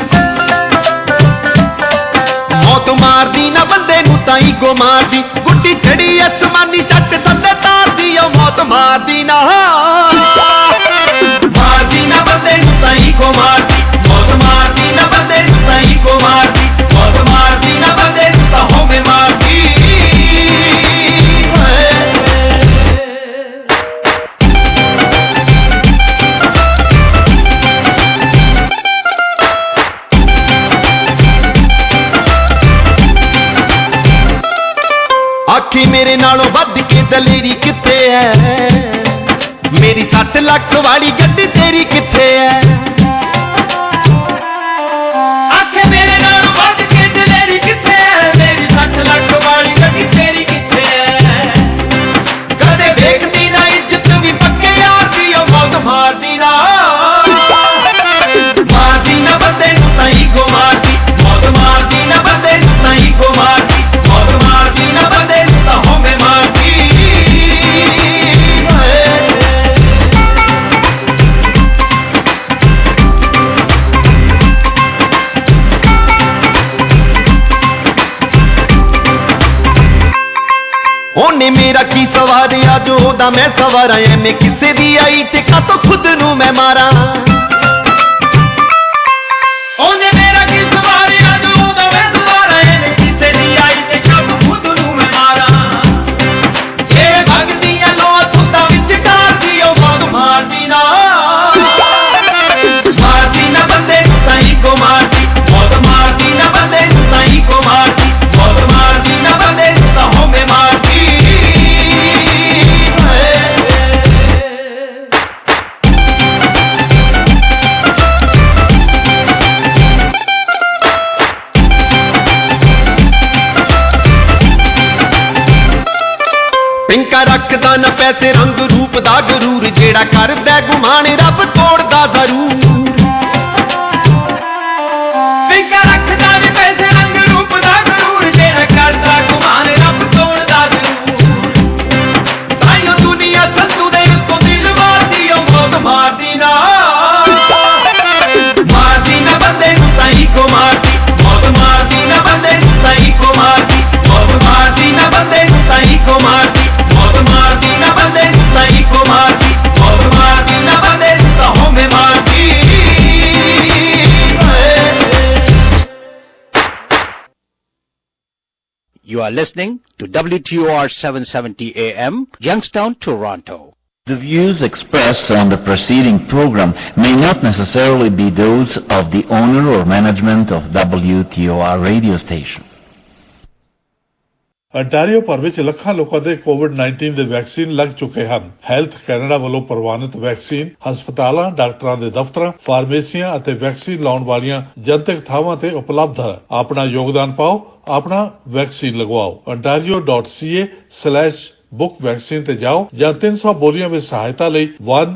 मौत मार दी ना बंदे नू तां ईगो मार दी। गुड्डी चढ़ी आसमानी जट थल्ले तार दी, ओ मौत मार दी ना बंदे नू तां ईगो मार दी। मौत मार दी ना बंदे नू तां ईगो मार दी। मौत मार दी ना बंदे नू तां होवे मार दी। आखी मेरे नालों वध के दलेरी किथे है, मेरी 7 लाख वाली गड्डी तेरी किथे है। आखी मेरे नालों वध के दलेरी किथे है, मेरी 7 लाख वाली गड्डी तेरी किथे है। कदे देखदी ना इज्जत भी पक्के यार दी, ओ मौत मार दी ना बंदे नू तां ईगो मार दी। मौत मार दी ना बंदे नू तां ईगो मार दी। मौत मार दी ना बंदे नू तां होवे मार दी। ओने मेरा की सवारिया जो ओदा मैं सवारा, मैं किसे दी आई ते का तो खुद नू मैं मारा। ओने मेरा की सवारिया जो ओदा मैं सवारा, मैं किसे दी आई ते का तो खुद नू मैं मारा। ये भगतियां लो तुता विच डाल दी, ओ मौत मार दी ना बंदे नू तां ईगो मार दी। मौत मार दी ना बंदे नू तां ईगो मार दी। मौत मार दी ना बंदे नू तां होवे मार दी। पिंका रखदा ना पैसे रंग रूप दा गरूर, जेड़ा करदा गुमान रब तोड़दा जरूर। You are listening to WTOR 770 AM, Youngstown, Toronto. The views expressed on the preceding program may not necessarily be those of the owner or management of WTOR radio station. Ontario ਭਰ ਵਿੱਚ ਲੱਖਾਂ ਲੋਕਾਂ ਦੇ ਕੋਵਿਡ-19 ਦੇ ਵੈਕਸੀਨ ਲੱਗ ਚੁੱਕੇ ਹਨ। Health Canada ਵੱਲੋਂ ਪ੍ਰਵਾਨਿਤ ਵੈਕਸੀਨ ਹਸਪਤਾਲਾਂ, ਡਾਕਟਰਾਂ ਦੇ ਦਫ਼ਤਰਾਂ, ਫਾਰਮੇਸੀਆਂ ਅਤੇ ਵੈਕਸੀਨ ਲਾਉਣ ਵਾਲੀਆਂ ਜਨਤਕ ਥਾਵਾਂ ਤੇ ਉਪਲਬਧ ਹੈ। ਆਪਣਾ ਯੋਗਦਾਨ ਪਾਓ, ਆਪਣਾ ਵੈਕਸੀਨ ਲਗਵਾਓ। ontario.ca/book ਵੈਕਸੀਨ ਤੇ ਜਾਓ ਜਾਂ 300 ਬੋਲੀਆਂ ਵਿੱਚ ਸਹਾਇਤਾ ਲਈ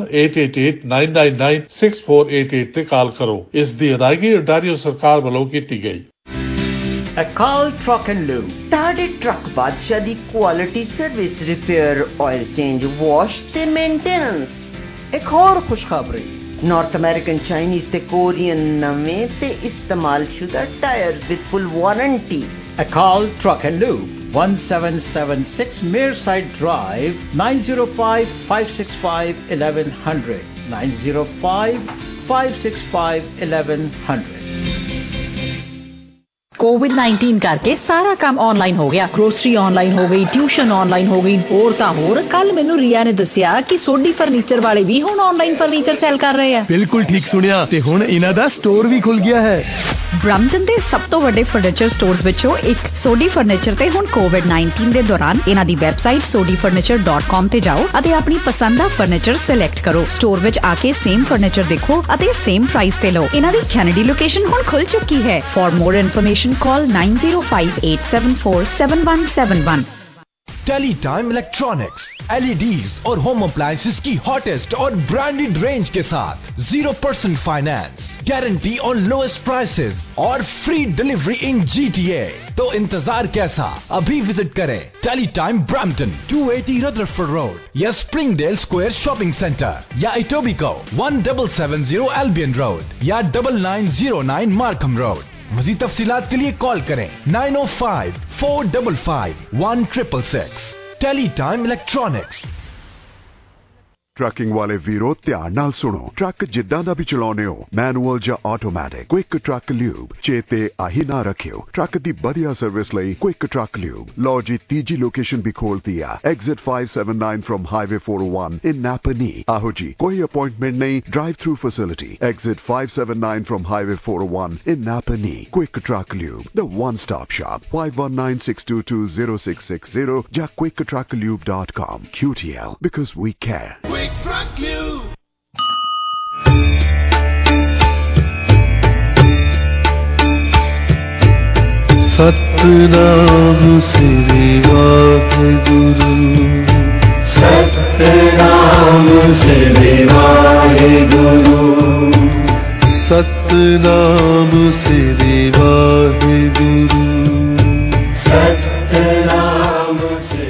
1-888-999-6488 ਤੇ ਕਾਲ ਕਰੋ। ਇਸ ਦੀ ਅਦਾਇਗੀ ontario ਸਰਕਾਰ ਵੱਲੋਂ ਕੀਤੀ ਗਈ। Akal Truck and Lube ਤੁਹਾਡੇ ਟਰੱਕ ਬਾਦਸ਼ਾਹ ਦੀ quality service, repair, oil change, wash ਤੇ ਮੇਨਟੇਨੈਂਸ। ਇੱਕ ਹੋਰ ਖੁਸ਼ਖਬਰੀ, ਨਾਰਥ ਅਮਰੀਕਨ, ਚਾਈਨੀਜ਼ ਤੇ ਕੋਰੀਅਨ ਨਵੇਂ ਤੇ ਇਸਤੇਮਾਲਸ਼ੁਦਾ tyres with full warranty. Akal Truck and Lube, 1776 Mearside Drive, 905-565-1100, 905-565-1100। कोविड-19 करके सारा काम ऑनलाइन हो गया। ग्रोसरी ऑनलाइन हो गई, ट्यूशन ऑनलाइन हो गई, और ਤਾਂ ਹੋਰ। ਕੱਲ ਮੈਨੂੰ ਰੀਆ ਨੇ ਦੱਸਿਆ ਕਿ ਸੋਢੀ ਫਰਨੀਚਰ ਵਾਲੇ ਵੀ ਹੁਣ ਆਨਲਾਈਨ ਫਰਨੀਚਰ ਸੇਲ ਕਰ ਰਹੇ ਆ। ਬਿਲਕੁਲ ਠੀਕ ਸੁਣਿਆ, ਤੇ ਹੁਣ ਇਹਨਾਂ ਦਾ ਸਟੋਰ ਵੀ ਖੁੱਲ ਗਿਆ ਹੈ। ਬ੍ਰੈਂਪਟਨ ਦੇ ਸਭ ਤੋਂ ਵੱਡੇ ਫਰਨੀਚਰ ਸਟੋਰਸ ਵਿੱਚੋਂ ਇੱਕ ਸੋਢੀ ਫਰਨੀਚਰ ਤੇ ਹੁਣ ਕੋਵਿਡ-19 ਦੇ ਦੌਰਾਨ ਇਹਨਾਂ ਦੀ ਵੈਬਸਾਈਟ sodifurniture.com ਤੇ ਜਾਓ ਅਤੇ ਆਪਣੀ ਪਸੰਦ ਦਾ ਫਰਨੀਚਰ ਸਿਲੈਕਟ ਕਰੋ। ਸਟੋਰ ਵਿੱਚ ਆ ਕੇ ਸੇਮ ਫਰਨੀਚਰ ਦੇਖੋ ਅਤੇ ਸੇਮ ਪ੍ਰਾਈਸ ਤੇ ਲਓ। ਇਹਨਾਂ ਦੀ ਕੈਨੇਡੀ ਲੋਕੇਸ਼ਨ ਹੁਣ ਖੁੱਲ ਚੁੱਕੀ ਹੈ। For more information call 9058747171। Teletime electronics, LEDs और होम अप्लायंसेस की हॉटेस्ट और ब्रांडेड रेंज के साथ 0% finance, guarantee on lowest prices और फ्री डिलीवरी इन GTA। तो इंतजार कैसा, अभी विजिट करें टेलीटाइम ब्रैम्पटन, 280 रदरफोर्ड रोड या स्प्रिंगडेल स्क्वायर शॉपिंग सेंटर, या इटोबिको 1770 एल्बियन रोड या 9909 मार्कम रोड। मज़ीद तफसीलात के लिए कॉल करें 905-455-1666। टेलीटाइम इलेक्ट्रॉनिक्स। ਟਰੱਕਿੰਗ ਵਾਲੇ ਵੀਰੋ ਧਿਆਨ ਨਾਲ ਸੁਣੋ। ਟਰੱਕ ਜਿੱਦਾਂ ਦਾ ਵੀ ਚਲਾਉਨੇ ਹੋ, ਮੈਨੂਅਲ ਜਾਂ ਆਟੋਮੈਟਿਕ, ਕੁਇਕ ਟਰੱਕ ਲਿਊਬ ਚੇਤੇ ਆਹੀ ਨਾ ਰੱਖਿਓ। ਟਰੱਕ ਦੀ ਵਧੀਆ ਸਰਵਿਸ ਲਈ ਕੁਇਕ ਟਰੱਕ ਲਿਊਬ। ਲਓ ਜੀ, ਤੀਜੀ ਲੋਕੇਸ਼ਨ ਵੀ ਖੋਲਤੀ ਆ, exit 579 from highway 401 in Napanee. ਆਹੋ ਜੀ, ਕੋਈ ਅਪਾਇੰਟਮੈਂਟ ਨਹੀਂ, drive through facility. Exit 579 from highway 401 in Napanee. Quick truck lube, the one stop shop. 5196220660 ਜਾਂ quicktrucklube.com। QTL, because we care. Truck Lube. Satnam Shri Waheguru, Satnam Shri Waheguru, Satnam Shri Waheguru.